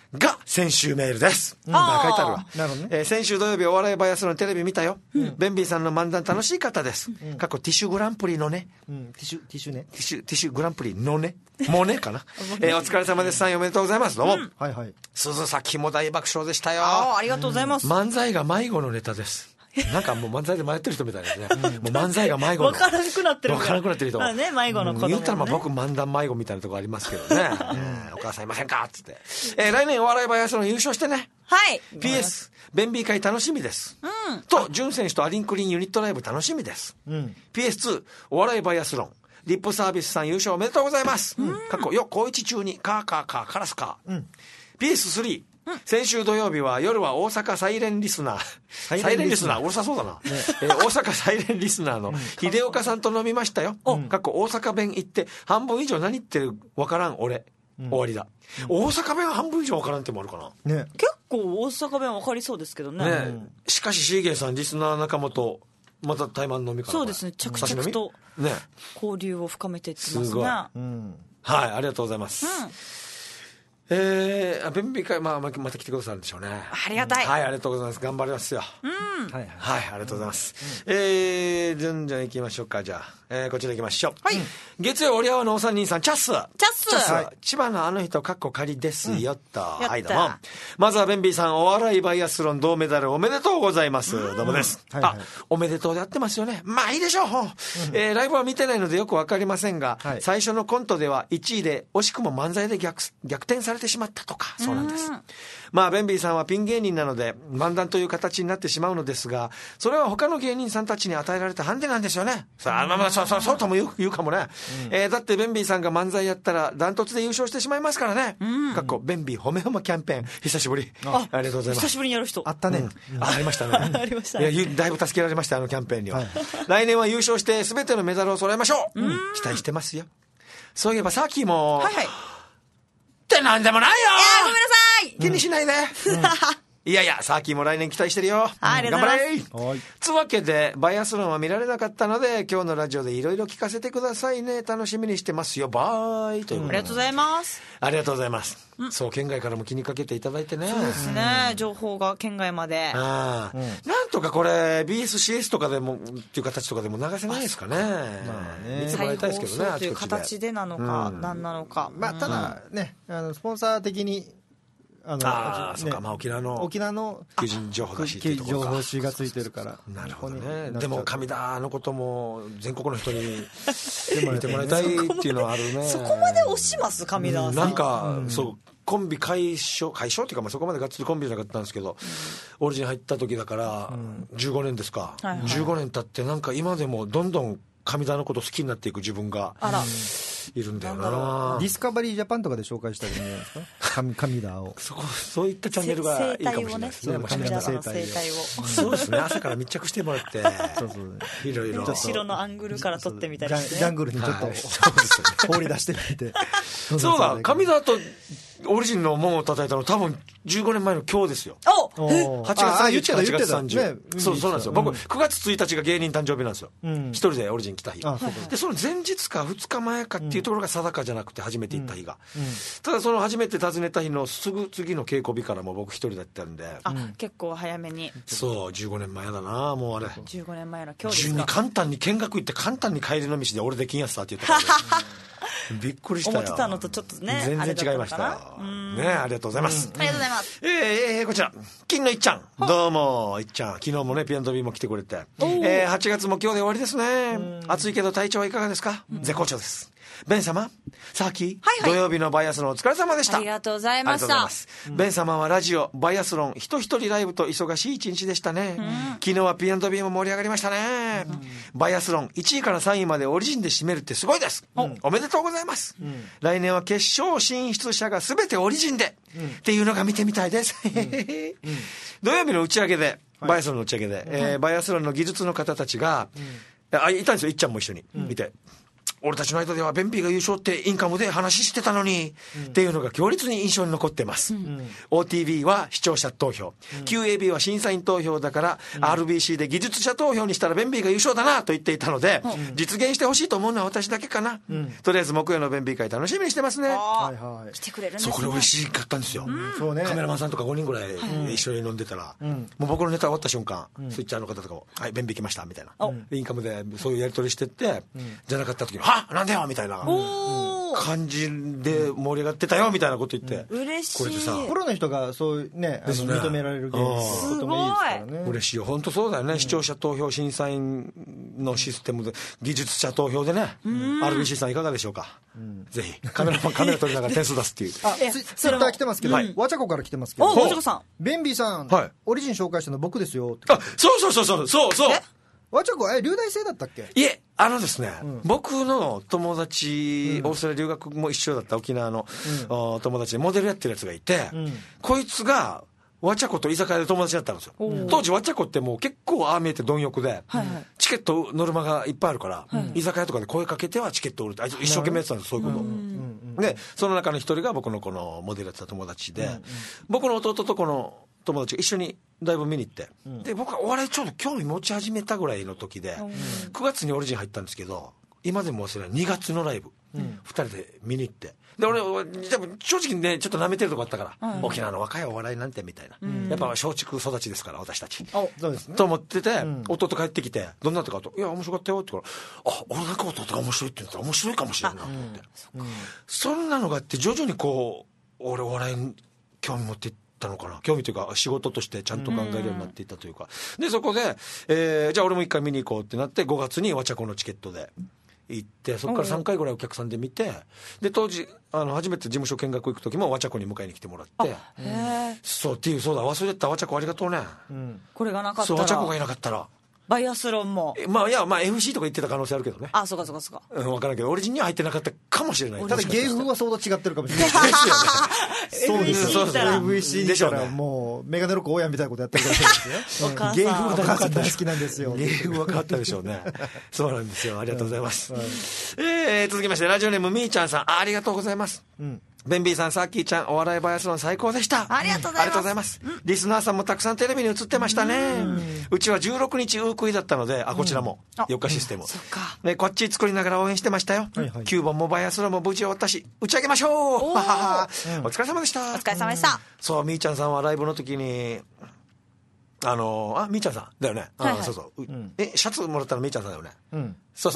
が先週メールです。書いてあるわ。 なるほどね。 先週土曜日お笑いバイアスロンテレビ見たよ。ベンビーさんの漫談楽しかったです。過去ティッシュグランプリのね。 ティッシュね。 ティッシュグランプリのね。もうねかな。お疲れ様です。サインおめでとうございます。どうも。 はいはい。 鈴崎も大爆笑でしたよ。 ありがとうございます。 漫才が迷子のネタです。なんかもう漫才で迷ってる人みたいですね。もう漫才が迷子の。 分からなくなってる。 分からなくなってる人。 ね、迷子の子供、ね。 言ったら僕漫談迷子みたいなとこありますけどね。お母さんいませんかっつって。来年お笑いバイアスロン優勝してね。 はい。 PS、ベンビー会楽しみです。と、ジュン選手とアリンクリンユニットライブ楽しみです。PS2、お笑いバイアスロン。リップサービスさん優勝おめでとうございます。過去、高一中に、カラスカ。PS3、先週土曜日は夜は大阪サイレンリスナーサイレンリスナーうるさそうだな、大阪サイレンリスナーの秀岡さんと飲みましたよ。過去大阪弁行って半分以上何言ってるわからん俺、終わりだ。大阪弁半分以上わからんってもあるかな、 ね、結構大阪弁わかりそうですけど ね。 しかしシーゲーさんリスナー仲間とまた台湾飲みかな。 そうですね、着々と交流を深めていってますね。すごい、はい、 ありがとうございます。ベンビー会、また来てくださるんでしょうね。 ありがたい。 はい、ありがとうございます。頑張りますよ。はい、ありがとうございます。じゃん行きましょうか。じゃあ、こちら行きましょう。はい。月曜、オリアワのお三人さん、チャッス。千葉のあの人、かっこ仮ですよ、と。はい、どうも。まずはベンビーさん、お笑いバイアスロン銅メダルおめでとうございます。どうもです。おめでとうでやってますよね。まあいいでしょう。ライブは見てないのでよくわかりませんが、最初のコントでは1位で、惜しくも漫才で逆転されてしまったとか、そうなんです。まあベンビーさんはピン芸人なので漫談という形になってしまうのですが、それは他の芸人さんたちに与えられたハンデなんですよね。そうとも言うかもね。だってベンビーさんが漫才やったらダントツで優勝してしまいますからね。かっこベンビー褒め褒めキャンペーン久しぶり。ありがとうございます。 久しぶりにやる人あったね。 ありましたね。 ありました。 だいぶ助けられました、あのキャンペーンには。来年は優勝して全てのメダルを揃えましょう。期待してますよ。そういえばさっきもってなんでもないよ。 ごめんなさい。 気にしないで。いやいや、サーキーも来年期待してるよ。 頑張れ。 つわけで、バイアスロンは見られなかったので、今日のラジオでいろいろ聞かせてくださいね。楽しみにしてますよ。バイ。ということで。 ありがとうございます。 ありがとうございます。そう、県外からも気にかけていただいてね。 そうですね。情報が県外まで。 なんとかこれ、BSCS とかでも、っていう形とかでも流せないですかね。見てもらいたいですけどね。 という形でなのか、何なのか。 まあ、ただね、スポンサー的に、 そうか、沖縄の求人情報がついてるところか。 情報誌がついてるから。 なるほどね。でも上田のことも全国の人に見てもらいたいっていうのはあるね。 そこまで押します上田さん。 なんかそうコンビ解消っていうか、そこまでがっつりコンビじゃなかったんですけど、オリジン入った時だから15年ですか。15年経ってなんか今でもどんどん上田のこと好きになっていく自分がいるんだよな。 ディスカバリージャパンとかで紹介したりじゃないですか。上田をそういったチャンネルがいいかもしれないですね。 上田の生態をそうですね。朝から密着してもらっていろいろ後ろのアングルから撮ってみたりして、 ジャングルにちょっと放り出してみて。 そうだ、上田とオリジンの門を叩いたの多分15年前の今日ですよ。8月31日、8月30。そうなんですよ。僕9月1日が芸人誕生日なんですよ。一人でオリジン来た日で、その前日か2日前かっていうところが定かじゃなくて、初めて行った日が。ただその初めて訪ねた日のすぐ次の稽古日からも僕一人だったんで、 結構早めに。 そう、15年前だな。もうあれ 15年前の今日ですか。 順に簡単に見学行って簡単に帰りの道で俺できんやつだって言ったからびっくりしたよ。 思ってたのとちょっとね、 全然違いましたよね。ありがとうございます。 ありがとうございます。 こちら金のいっちゃん、どうもいっちゃん、昨日もねP&Bも来てくれて、8月も今日で終わりですね。暑いけど体調はいかがですか。絶好調です。ベン様、さっき土曜日のバイアスロンお疲れ様でした。 ありがとうございました。 ベン様はラジオバイアスロン人一人ライブと忙しい一日でしたね。昨日は P&B も盛り上がりましたね。バイアスロン1位から3位までオリジンで締めるってすごいです。おめでとうございます。来年は決勝進出者が全てオリジンでっていうのが見てみたいです。土曜日の打ち上げで、バイアスロンの打ち上げで、バイアスロンの技術の方たちがいたんですよ。いっちゃんも一緒にいて、 俺たちの間ではベンビーが優勝ってインカムで話してたのに、っていうのが強烈に印象に残ってます、OTV は視聴者投票、QAB は審査員投票だから、RBC で技術者投票にしたらベンビーが優勝だなと言っていたので、実現してほしいと思うのは私だけかな、とりあえず木曜のベンビー会楽しみにしてますね。 来てくれるんですね。 そう、これ嬉しかったんですよ、 そうね。 カメラマンさんとか5人ぐらい一緒に飲んでたら、もう僕のネタ終わった瞬間、スイッチャーの方とかも「はいベンビー来ました」みたいな、インカムでそういうやり取りしてって、じゃなかった時に「はっなんでよ」みたいな感じで盛り上がってたよみたいなこと言って、 嬉しい。 これでさ、 プロの人がそういうね、認められる芸人ってこともいいですからね。 嬉しいよ、本当そうだよね、視聴者投票審査員のシステムで技術者投票でね、RBC さんいかがでしょうか、ぜひカメラ撮りながら点数出すっていう。 ツイッター来てますけど、わちゃこから来てますけど、 わちゃこさん、 ベンビーさん、オリジン紹介したの僕ですよって。 あ、そうわちゃこ、流大生だったっけ？ いえ、ですね、僕の友達、オーストラリア留学も一緒だった沖縄の、友達でモデルやってるやつがいて、こいつがわちゃこと居酒屋で友達だったんですよ。当時わちゃこってもう結構ああ見えて貪欲で、チケットノルマがいっぱいあるから、居酒屋とかで声かけてはチケット売るって、あいつ一生懸命やってたんです、そういうこと。でその中の一人が僕のこのモデルやってた友達で、僕の弟とこの友達が一緒にライブ見に行って、で僕はお笑いちょうど興味持ち始めたぐらいの時で、9月にオリジン入ったんですけど、今でも忘れない2月のライブ、2人で見に行って、で俺でも正直ねちょっと舐めてるとこあったから、沖縄の若いお笑いなんてみたいな、やっぱ松竹育ちですから私たち、 そうですね、 と思ってて、弟帰ってきてどんなってかと、いや面白かったよって言うから、俺なんか弟が面白いって言ったら面白いかもしれんなと思って、そんなのがあって徐々にこう俺お笑いに興味持っていったのかな、興味というか仕事としてちゃんと考えるようになっていったというか、でそこで、じゃあ俺も一回見に行こうってなって5月にわちゃこのチケットで行って、そこから3回ぐらいお客さんで見て、で当時初めて事務所見学行く時もわちゃこに迎えに来てもらって、そうっていう、そうだ忘れてた、わちゃこありがとうね、 これがなかったら、 そうわちゃこがいなかったらバイアスロンも、 いやFC とか言ってた可能性あるけどね。 そうかそうか、 分からんけどオリジンには入ってなかったかもしれない。 ただ芸風は相当違ってるかもしれないそうですよね。 FVC にしたらもうメガネロック大家みたいなことやってるかもしれないですよ。 芸風はお母さん大好きなんですよ。 芸風は変わったでしょうね。そうなんですよ、ありがとうございます。続きましてラジオネームみーちゃんさん、ありがとうございます。ベンビーさん、サッキーちゃん、お笑いバイアスロン最高でした。 ありがとうございます。 リスナーさんもたくさんテレビに映ってましたね。うちは16日ウークイだったので、こちらも4日システム、こっち作りながら応援してましたよ。9本もバイアスロンも無事終わったし、打ち上げましょう。お疲れ様でした。 お疲れ様でした。 そう、みーちゃんさんはライブの時にみーちゃんさんだよね。そうそう。シャツもらったのみーちゃんさんだよね。そう。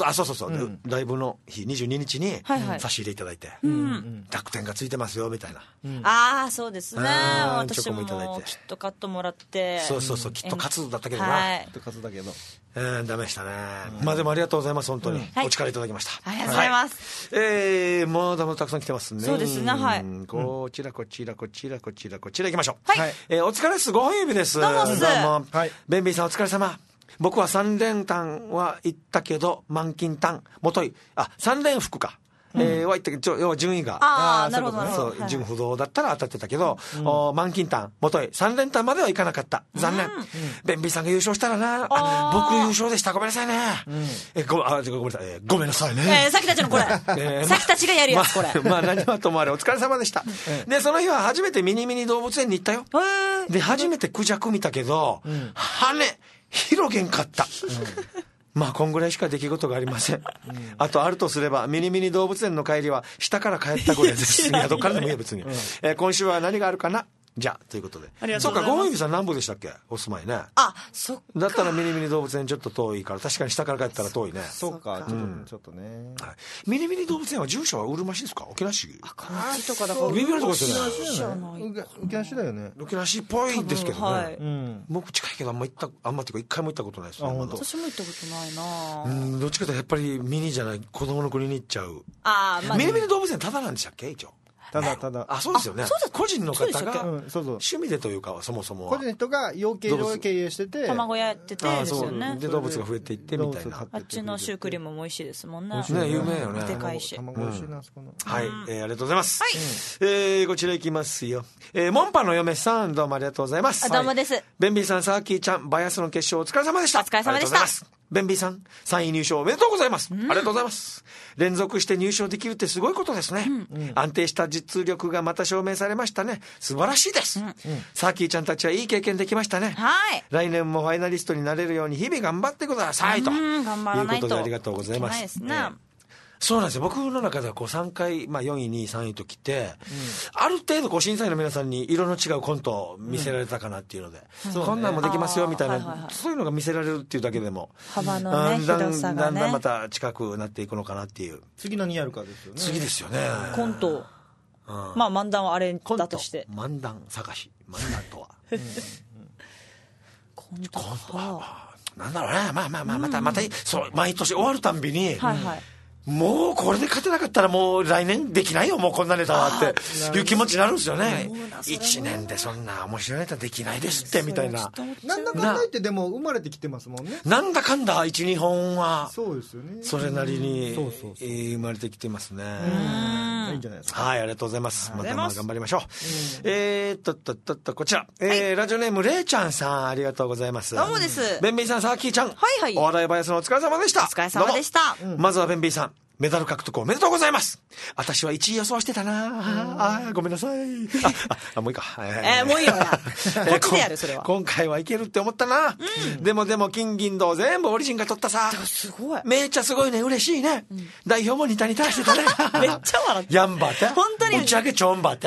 ライブの日22日に差し入れいただいて、濁点がついてますよみたいな。 そうですね。私もキットカットもらって。 そう、キットカツだったけどな。 キットカツだけど。 ダメでしたね。でもありがとうございます、本当に。お力いただきました。 ありがとうございます。 まだまだたくさん来てますね。 そうですね、はい。 こちら行きましょう。お疲れっす、5本指です。 どうもっす。 ベンビーさんお疲れ様。僕は3連単は行ったけど満金単もとい3連服か、は行ったけど要は順位がなるほど、 そう順不動だったら当たってたけど、満金単もとい3連単まではいかなかった、残念。ベンビーさんが優勝したらな、僕優勝でした、ごめんなさいね。ごめんなさいね。 さきたちのこれ、さきたちがやるやつこれ。 何はともあれお疲れ様でした。でその日は初めてミニミニ動物園に行ったよ。で初めてクジャク見たけど羽広げんかった。こんぐらいしか出来事がありません。あとあるとすればミニミニ動物園の帰りは下から帰ったぐらいです。いやどっからでもいいよ別に。今週は何があるかな。じゃあということで、そうか、5本指さん何歩でしたっけ、お住まいね。 そっか。 だったらミニミニ動物園ちょっと遠いから、確かに下から帰ったら遠いね。 そうか、ちょっとね。 ミニミニ動物園は住所はうるま市ですか、沖縄市。 赤町とかだから微妙なとこですよね。 沖縄市だよね。 沖縄市っぽいですけどね。僕近いけどあんまっていうか一回も行ったことないですね。 私も行ったことないな。 どっちかというとやっぱりミニじゃない、子供の国に行っちゃう。ミニミニ動物園ただなんでしたっけ、一応。 ただそうですよね。個人の方が趣味でというか、そもそも個人の人が養鶏場を経営してて卵屋やっててですよね。 で動物が増えていってみたいな。 あっちのシュークリームも美味しいですもんね。 有名よね。 でかいし。 卵美味しいな、そこの。 はい、ありがとうございます。こちら行きますよ。モンパの嫁さん、どうもありがとうございます。 どうもです。 ベンビーさん、サーキーちゃん、バイアスの決勝お疲れ様でした。 お疲れ様でした。 ベンビーさん3位入賞おめでとうございます、ありがとうございます。連続して入賞できるってすごいことですね、安定した実力がまた証明されましたね。素晴らしいです、サーキーちゃんたちはいい経験できましたね。来年もファイナリストになれるように日々頑張ってくださいということでありがとうございます。そうなんですよ。僕の中ではこう3回、4位、2位、3位と来て、ある程度こう審査員の皆さんに色の違うコントを見せられたかなっていうので、こんなんもできますよみたいな、そういうのが見せられるっていうだけでも、 幅のね、広さがね。 だんだんまた近くなっていくのかなっていう。 次何やるかですよね。 次ですよね。 コント。漫談はあれだとして。 漫談探し。漫談とは。 コントは。 なんだろうね。また、そう、毎年終わるたんびに、もうこれで勝てなかったらもう来年できないよもうこんなネタはっていう気持ちになるんですよね。1年でそんな面白いネタできないですってみたいな。 なんだかんだ言ってでも生まれてきてますもんね。 なんだかんだ 1,2 本はそうですよね。 それなりに生まれてきてますね。 いいんじゃないですか。 はい、ありがとうございます。また頑張りましょう。こちら、ラジオネームれいちゃんさん、ありがとうございます。 どうもです。 ベンビーさん、サーキーちゃん、お笑いバイアスのお疲れ様でした。 お疲れ様でした。 まずはベンビーさん、メダル獲得おめでとうございます。私は1位予想してたな。ごめんなさい。もういいか。 もういいよな。こっちでやる、それは。 今回はいけるって思ったな。でも金銀銅全部オリジンが取ったさ。 すごい。 めっちゃすごいね、嬉しいね。代表も似たにしてたね。 めっちゃ笑って。 やんばって。 本当に。 打ち上げちょんばって。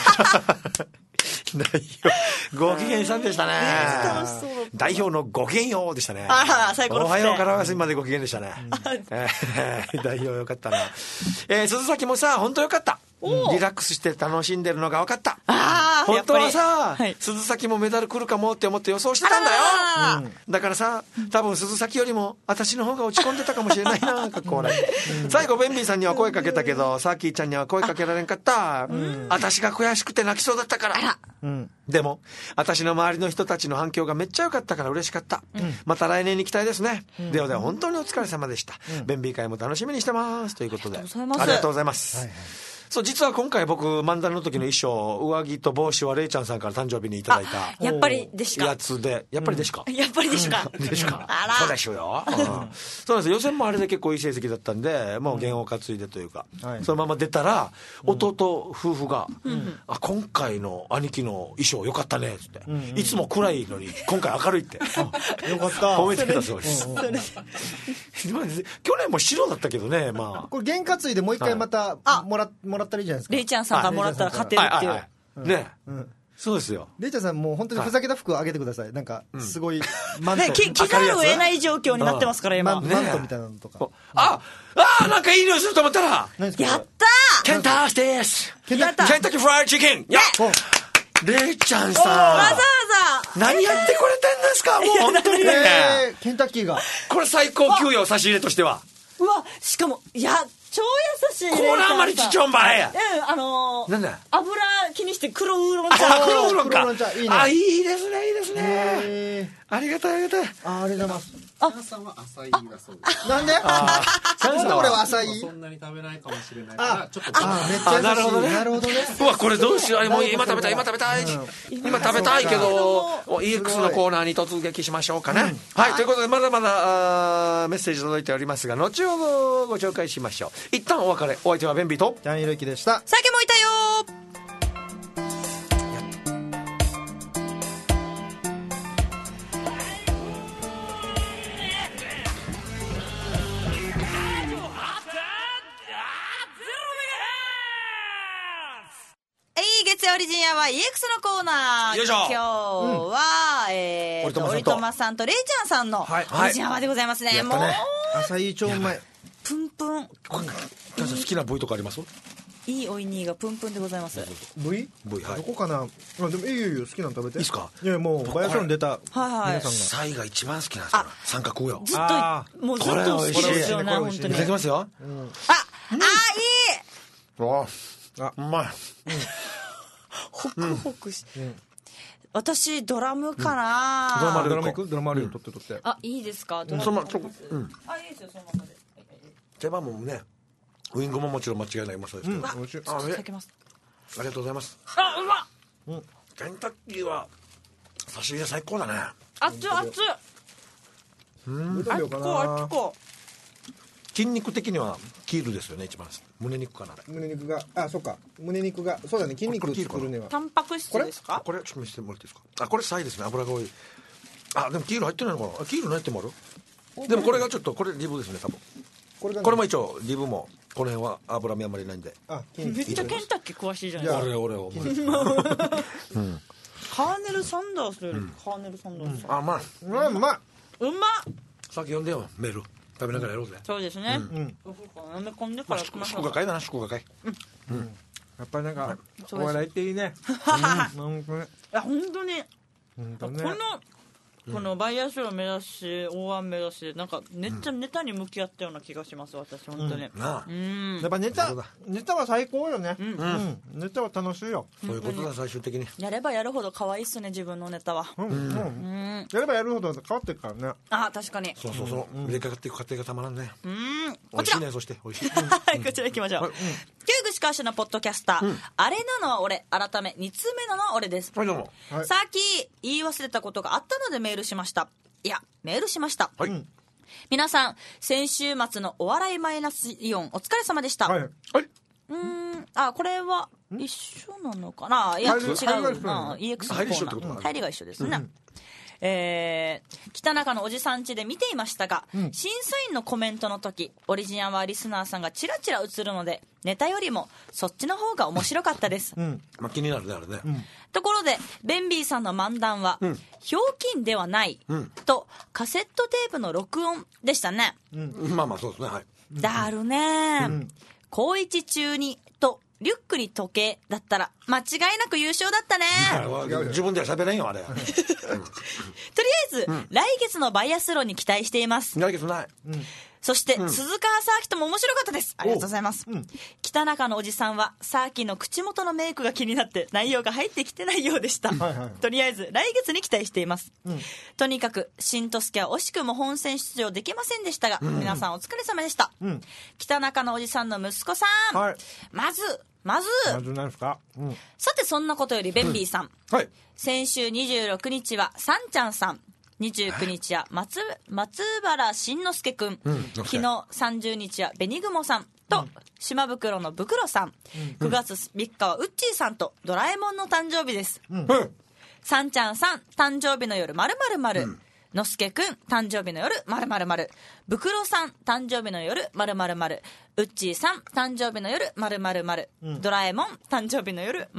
ごきげんさんでしたね。代表のごきげんようでしたね。 最高ですね。 おはようからお休みまでごきげんでしたね。代表よかったな。鈴崎もさ、本当よかった。リラックスして楽しんでるのが分かった。本当はさ、鈴崎もメダル来るかもって思って予想してたんだよ。だからさ、多分鈴崎よりも私の方が落ち込んでたかもしれないな。最後ベンビーさんには声かけたけど、サーキーちゃんには声かけられんかった。私が悔しくて泣きそうだったから。でも私の周りの人たちの反響がめっちゃ良かったから嬉しかった。また来年に期待ですね。では本当にお疲れ様でした。ベンビー会も楽しみにしてますということで、ありがとうございます。そう、実は今回僕漫談の時の衣装、上着と帽子はレイちゃんさんから誕生日にいただいたやっぱりでしかやつで、やっぱりでしか、 やっぱりでしかでしか、そうでしょよ。そうなんですよ。予選もあれで結構いい成績だったんで、もう弦を担いでというか、そのまま出たら弟夫婦が今回の兄貴の衣装良かったねっつって、いつも暗いのに今回明るいってよかった褒めてたそうです。去年も白だったけどね。これ弦担いでもう一回またもらったらいいじゃないですか。 レイちゃんさんからもらったら勝てるっていうね。そうですよ。 レイちゃんさんもう本当にふざけた服をあげてください。なんかすごいマント着ざるを得ない状況になってますから今。 マントみたいなのとか。 なんかいい匂いすると思ったら、 やったケンタッキーです。ケンやったタッキーフライドチキン。レイちゃんさん、 わざわざ何やってくれてんですかもう本当にね。 ケンタッキーがこれ最高給与差し入れとしては。 うわ、しかも超優しい。 コーナーマリチチョンバイ。 なんだ油気にして黒ウーロン茶。 黒ウーロンか。 いいね。 いいですね、いいですね。ありがたい、ありがたい。 ありがとうございます。 母さんは浅いだそうです。 なんで俺は浅い。 そんなに食べないかもしれないから、ちょっと。 めっちゃ優しい。なるほどね。 うわ、これどうしよう。もう今食べたいけど、EX のコーナーに突撃しましょうかね。はい、ということで、まだまだメッセージ届いておりますが、後ほどご紹介しましょう。一旦お別れ。お相手はベンビーとジャン・ヒロユキでした。 酒もいたよ。月曜オリジンアワー EX のコーナー。 よいしょ。 今日は、オリトマさんとレイちゃんさんのオリジンアワーでございますね。もう浅い超うまい。 プンプン。 好きな部位とかあります？ いいおいにがプンプンでございます。 部位、はい、どこかな。でもいいよ好きなの食べて。 いいですか。 いやもうバイアスロン出た皆さんがサイが一番好きなんですよ。三角よ。 ずっともうずっと好きですよね本当に。 いただきますよ。 いい。 うまい。 ホクホクし。私ドラムかな。 ドラマあるよ。取って。 いいですか。ドラム。 そのまま。いいですよそのままで。 手羽もね。ウイングももちろん間違いないまそうですけど。 ちょっといただきます。 ありがとうございます。 うまっ。 ケンタッキーは差し入れ最高だね。 熱っ。 どれ食べようかな。 筋肉的にはキールですよね、一番胸肉かな。 胸肉が、そっか、胸肉が、そうだね、筋肉作るにはタンパク質ですか？ これちょっと見せてもらっていいですか。これサイですね、油が多い。でもキール入ってないのかな。キールないってもある。でもこれがちょっと、これリブですね、多分。これも一応リブもこの辺は脂身あんまりないんで。 めっちゃケンタッキー詳しいじゃないですか。 俺カーネル・サンダースよりカーネル・サンダース。 うまい。 うまっ。 さっき読んでよ、メール食べながらやろうぜ。 そうですね。飲み込んでから祝賀会だな、祝賀会。 やっぱりなんかお笑いっていいね。 本当にこのバイアスロン目指し、大腕目指し、なんかめっちゃネタに向き合ったような気がします、私本当に。やっぱネタは最高よね。ネタは楽しいよ。 そういうことだ、最終的に。 やればやるほど可愛いっすね、自分のネタは。 やればやるほど変わっていくからね。 確かに。 そう入れかかっていく過程がたまらんね。 こちらね、そして美味しい。 こちら行きましょう。旧具しかしのポッドキャスター、あれなのは俺、改め2通目の俺です。 はい、どうも。 さっき言い忘れたことがあったのでメールしました。メールしました。皆さん、先週末のお笑いマイナスイオンお疲れ様でした。これは一緒なのかな。いや、違うな。EX 入り一緒ってことか。 入りが一緒ですね。北中のおじさん家で見ていましたが、審査員のコメントの時、オリジナルはリスナーさんがチラチラ映るので、ネタよりもそっちの方が面白かったです。 気になるね、あれね。 ところでベンビーさんの漫談は、ひょうきんではない、とカセットテープの録音でしたね。 そうですね。はい。 だるね。高一中にとリュックに時計だったら間違いなく優勝だったね。 自分では喋れんよ、あれ。 とりあえず、来月のバイアスロンに期待しています。 来月ない。 そして、鈴川サーキットも面白かったです。ありがとうございます。北中のおじさんはサーキの口元のメイクが気になって内容が入ってきてないようでした。とりあえず来月に期待しています。とにかく新とすけは惜しくも本戦出場できませんでしたが、皆さんお疲れ様でした。北中のおじさんの息子さん、まず何ですか。さて、そんなことよりベンビーさん、先週26日はさんちゃんさん、29日は松原慎之介くん、昨日30日は紅雲さんと、島袋の袋さん、9月3日はウッチーさんとドラえもんの誕生日です。さんちゃんさん誕生日の夜〇〇〇、のすけくん誕生日の夜〇〇〇、袋さん誕生日の夜〇〇〇、ウッチーさん誕生日の夜〇〇〇、ドラえもん誕生日の夜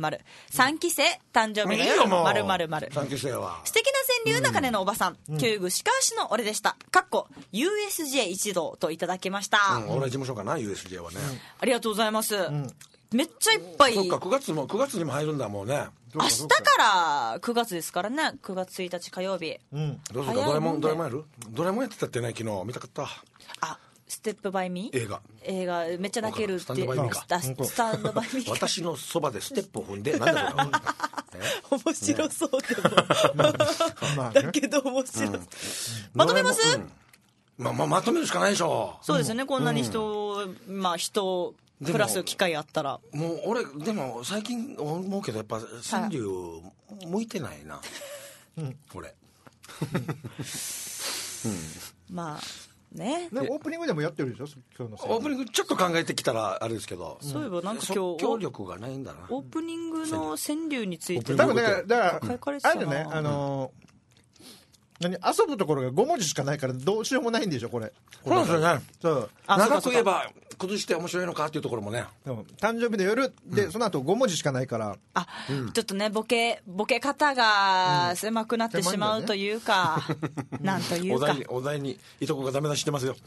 〇〇〇、3期生誕生日の夜〇〇〇。 3期生は素敵な川柳中根のおばさん、旧具しかしの俺でした。かっこ USJ 一同といただきました。 同じ事務所かな、 USJ はね。 ありがとうございます。めっちゃいっぱい。 そっか、9月にも入るんだもんね。 明日から9月ですからね。9月1日火曜日。 どうするか。ドラえもんやる？ドラえもんやってたってね、昨日見たかった。 ステップバイミー、映画めっちゃ泣けるって。 スタンドバイミーか。 スタンドバイミー。 私のそばでステップを踏んで、なんだこれ。 面白そうでも。だけど面白そう。まとめます？ まとめるしかないでしょ。 そうですよね。こんなに人プラス機会あったら。 もう俺でも最近思うけど、やっぱ川柳向いてないな、俺。 まあね、 オープニングでもやってるでしょ、今日の。 オープニングちょっと考えてきたらあれですけど、 そういえばなんか今日即興力がないんだな。 オープニングの川柳について多分だからあれね、遊ぶところが5文字しかないからどうしようもないんでしょ、これ。 そうですよね。長く言えば崩して面白いのかっていうところもね。 誕生日の夜で、その後5文字しかないから。 ちょっとね、ボケ方が狭くなってしまうというか、なんというか。 お題にいとこがダメ出ししてますよ。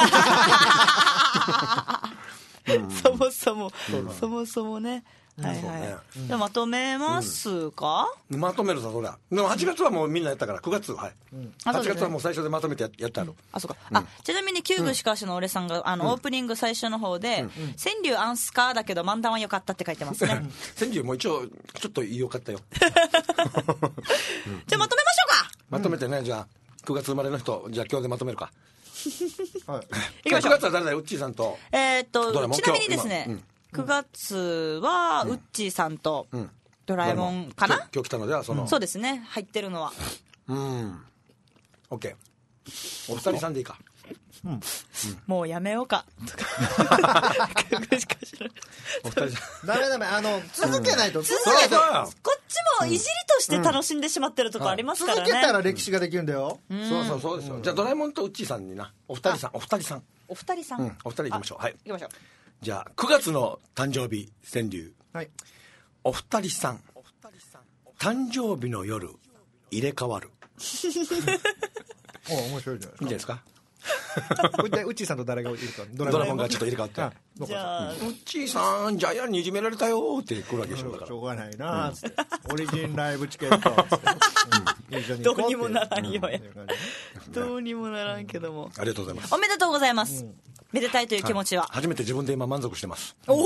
そもそもね。じゃあまとめますか？ まとめるさ、そりゃ。でも8月はもうみんなやったから、9月、8月はもう最初でまとめてやってある。 そうか。ちなみに旧具しかしの俺さんがオープニング最初の方で、川柳アンスカーだけど漫談は良かったって書いてますね。 川柳も一応ちょっと良かったよ。 じゃあまとめましょうか。 まとめてね、じゃあ9月生まれの人、じゃあ今日でまとめるか。 9月は誰だよ、ウッチーさんと。 ちなみにですね、9月はウッチーさんとドラえもんかな。 今日来たのではそうですね、入ってるのは。 OK。 お二人さんでいいか。 もうやめようかとかお二人さん。 ダメ続けないと、 続けとこっちもいじりとして楽しんでしまってるとこありますからね。 続けたら歴史ができるんだよ。 そうですよ。じゃあドラえもんとウッチーさんにな、お二人さんお二人さん、 お二人行きましょう。はい、 行きましょう。 じゃあ9月の誕生日川柳。 はい。 お二人さん、誕生日の夜入れ替わる。 面白いじゃないですか。 いいんじゃないですか。 うっちーさんと誰がいるか、 ドラえもんがちょっと入れ替わって、 じゃあウッチーさんジャイアンにいじめられたよって来るわけでしょ。だからしょうがないなつって、オリジンライブチケットつってどうにもならんよや、どうにもならんけども、 ありがとうございます。 おめでとうございます。めでたいという気持ちは、 初めて自分で今満足してます。 お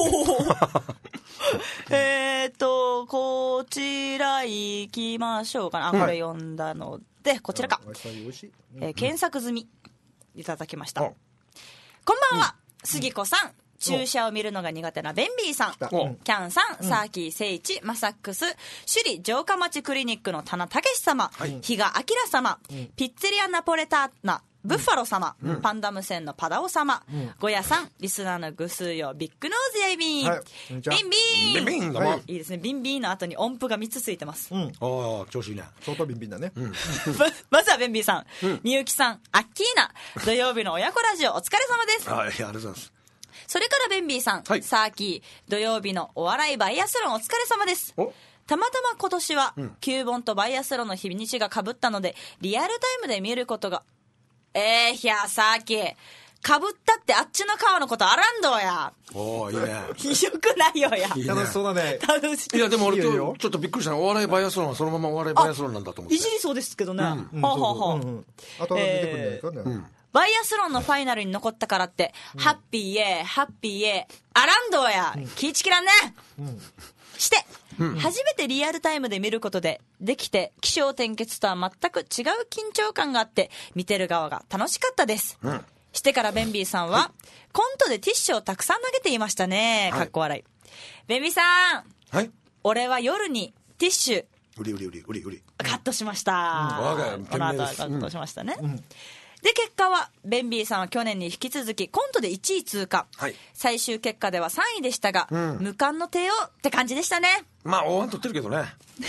おこちら行きましょうかな。これ読んだので、こちらか、検索済みいただきました。こんばんは、杉子さん。注射を見るのが苦手なベンビーさん、キャンさん、サーキー聖一、マサックス、首里城下町クリニックの田名武様、比嘉明様、ピッツェリアナポレターナブッファロ様、パンダム線のパダオ様、ゴヤさん、リスナーのグスーヨビッグノーズやいびん、ビンビーン、 ビンビンどうも。 いいですね。ビンビーンの後に音符が3つついてます。 ああ調子いいね。 相当ビンビンだね。 まずはベンビーさん、みゆきさん、アッキーナ、土曜日の親子ラジオお疲れ様です。 ありがとうございます。 それからベンビーさん、サーキー、土曜日のお笑いバイアスロンお疲れ様です。たまたま今年は9本とバイアスロンの日にちが被ったので、リアルタイムで見ることが、ひゃサーキー、かぶったってあっちの川のことあらんどや。 おおいいね。 よくないよや。 楽しそうだね。 楽しい。 いやでも俺今日ちょっとびっくりしたの。お笑いバイアスロンはそのままお笑いバイアスロンなんだと思って。 いじりそうですけどね。はあはあはあ。 あとは出てくるんじゃないかね。 バイアスロンのファイナルに残ったからって、ハッピーイエー、ハッピーイエー、アランドーや、気ぃちきらんね、して、初めてリアルタイムで見ることで、できて、起承転結とは全く違う緊張感があって、見てる側が楽しかったです。してからベンビーさんは、コントでティッシュをたくさん投げていましたね。かっこ笑い。ベンビーさん、俺は夜にティッシュ、 売り。 カットしました。この後はカットしましたね。で結果はベンビーさんは去年に引き続きコントで1位通過、最終結果では3位でしたが、無冠の帝王って感じでしたね。 まあ大腕取ってるけどね。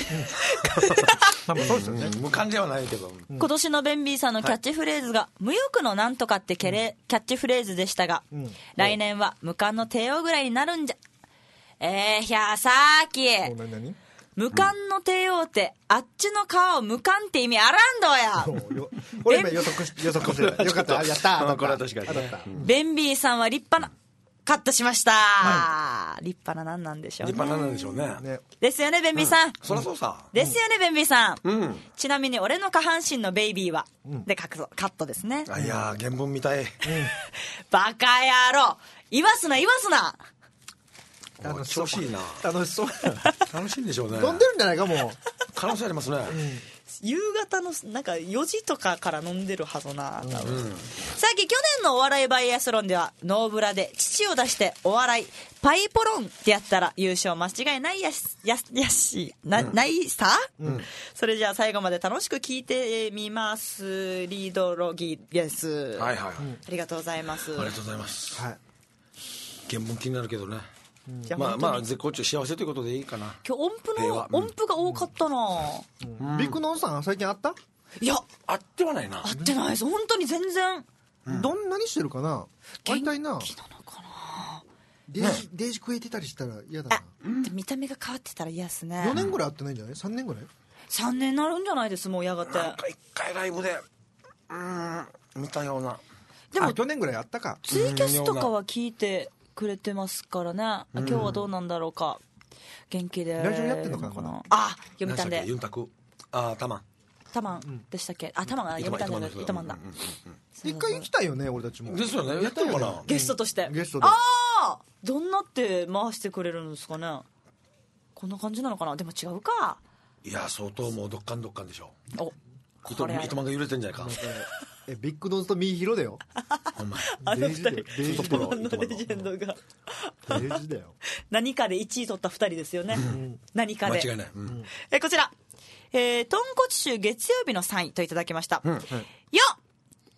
無冠ではないけど、 今年のベンビーさんのキャッチフレーズが、無欲のなんとかってキャッチフレーズでしたが、来年は無冠の帝王ぐらいになるんじゃ。ひゃさーき、無冠の帝王ってあっちの川を無冠って意味あらんどや。 俺今予測してよかった。やったー。 これは確かに。 ベンビーさんは立派なカットしました。立派な何なんでしょうね。 立派ななんでしょうね。 ですよねベンビーさん。 そりゃそうさ。 ですよねベンビーさん。ちなみに俺の下半身のベイビーはでカットですね。 いや原文みたい。 バカ野郎。言わすな。 調子いいな。 楽しそう。 楽しいんでしょうね。 飲んでるんじゃないかもう。 可能性ありますね。 夕方のなんか4時とかから飲んでるはずな。多分さっき去年のお笑いバイアスロンではノーブラで父を出してお笑いパイポロンってやったら優勝間違いないないさ、それじゃあ最後まで楽しく聞いてみます。リードロギです。ありがとうございます。 ありがとうございます。原文気になるけどね。まあ絶好調幸せということでいいかな。 今日音符が多かったな。 ビッグノーさん最近会った？ いや会ってはないな。 会ってないです本当に全然。 どんなにしてるかな。会いたいな。 元気なのかな。 デージ食えてたりしたら嫌だな。 見た目が変わってたら嫌ですね。 4年ぐらい会ってないんじゃない？3年ぐらい ？3年になるんじゃないですもうやがて。 なんか1回ライブで見たような。 でも去年ぐらい会ったか。 ツイキャスとかは聞いてくれてますからね。今日はどうなんだろうか。元気でラジオやってんのかな。 読みたんでユンタクタマンでしたっけ。タマンが読みたんで糸満だ。 一回行きたいよね俺たちも。 ですよね。やってるかなゲストとして。 ゲストで。 どんなって回してくれるんですかね。こんな感じなのかな。でも違うか。 いや相当もうどっかんでしょ。 糸満が揺れてんじゃないか。 ビッグノーズとミーヒロだよ。 お前あの二人デイジだよ。 のレジェンドがデイジだよ。何かで1位取った2人ですよね。何かで間違いない。 こちら豚骨臭月曜日の3位といただきました。よ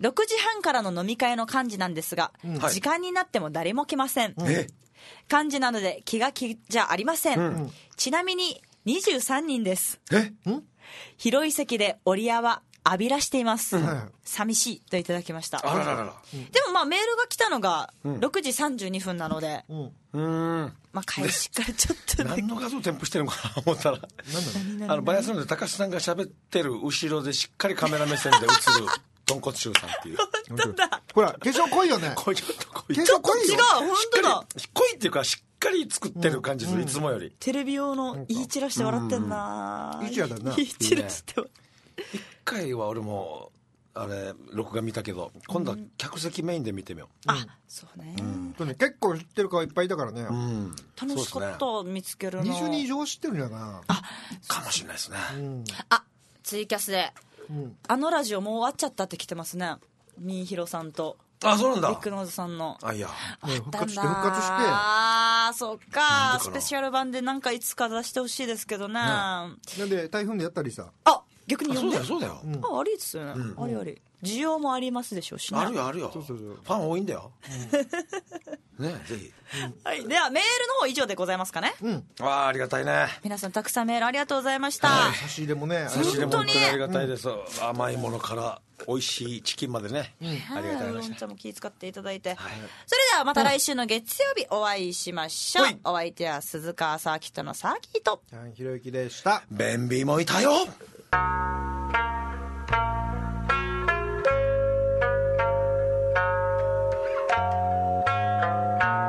6時半からの飲み会の幹事なんですが、時間になっても誰も来ません。幹事なので気が気じゃありません。ちなみに23人です。広い席で折り合は浴びらしています。寂しいといただきました。でもまあメールが来たのが6時32分なので、まあ開始からちょっと何の画像添付してるのかな思ったら、バイアスロンで高須さんが喋ってる後ろでしっかりカメラ目線で映る豚骨臭さんっていう。 本当だ。 ほら化粧濃いよね。 これちょっと濃い。 化粧濃いよ。 違う、本当だ。 濃いっていうかしっかり作ってる感じする、いつもより。 テレビ用のいいチラして笑ってんな。 いいチラだな。 いいチラして。 一回は俺もあれ録画見たけど、今度は客席メインで見てみよう。 あ、そうね。 結構知ってる顔いっぱいいたからね。 楽しかった見つけるの。 20人以上知ってるんやな。 かもしれないですね。 あ、ツイキャスであのラジオもう終わっちゃったって来てますね。みーひろさんと。 あ、そうなんだ。 ビッグノーズさんの。 あ、いや。 復活して。 ああ、そっか。スペシャル版でなんかいつか出してほしいですけどね。 なんで台風でやったりさ。 あ、逆に呼んで。 そうだよ。 あ、ありですよね。ありあり。需要もありますでしょうしね。 あるよあるよ。ファン多いんだよ。ね、ぜひ。 はい、ではメールの方以上でございますかね。 ありがたいね。 皆さんたくさんメールありがとうございました。 差し入れもね。 差し入れも本当にありがたいです。甘いものから美味しいチキンまでね。ありがたいウーロン茶も気遣っていただいて。それではまた来週の月曜日お会いしましょう。お相手は鈴川サーキットのサーキーとひろゆきでした。 ベンビーもいたよ。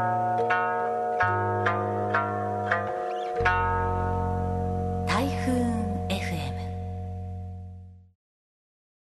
台風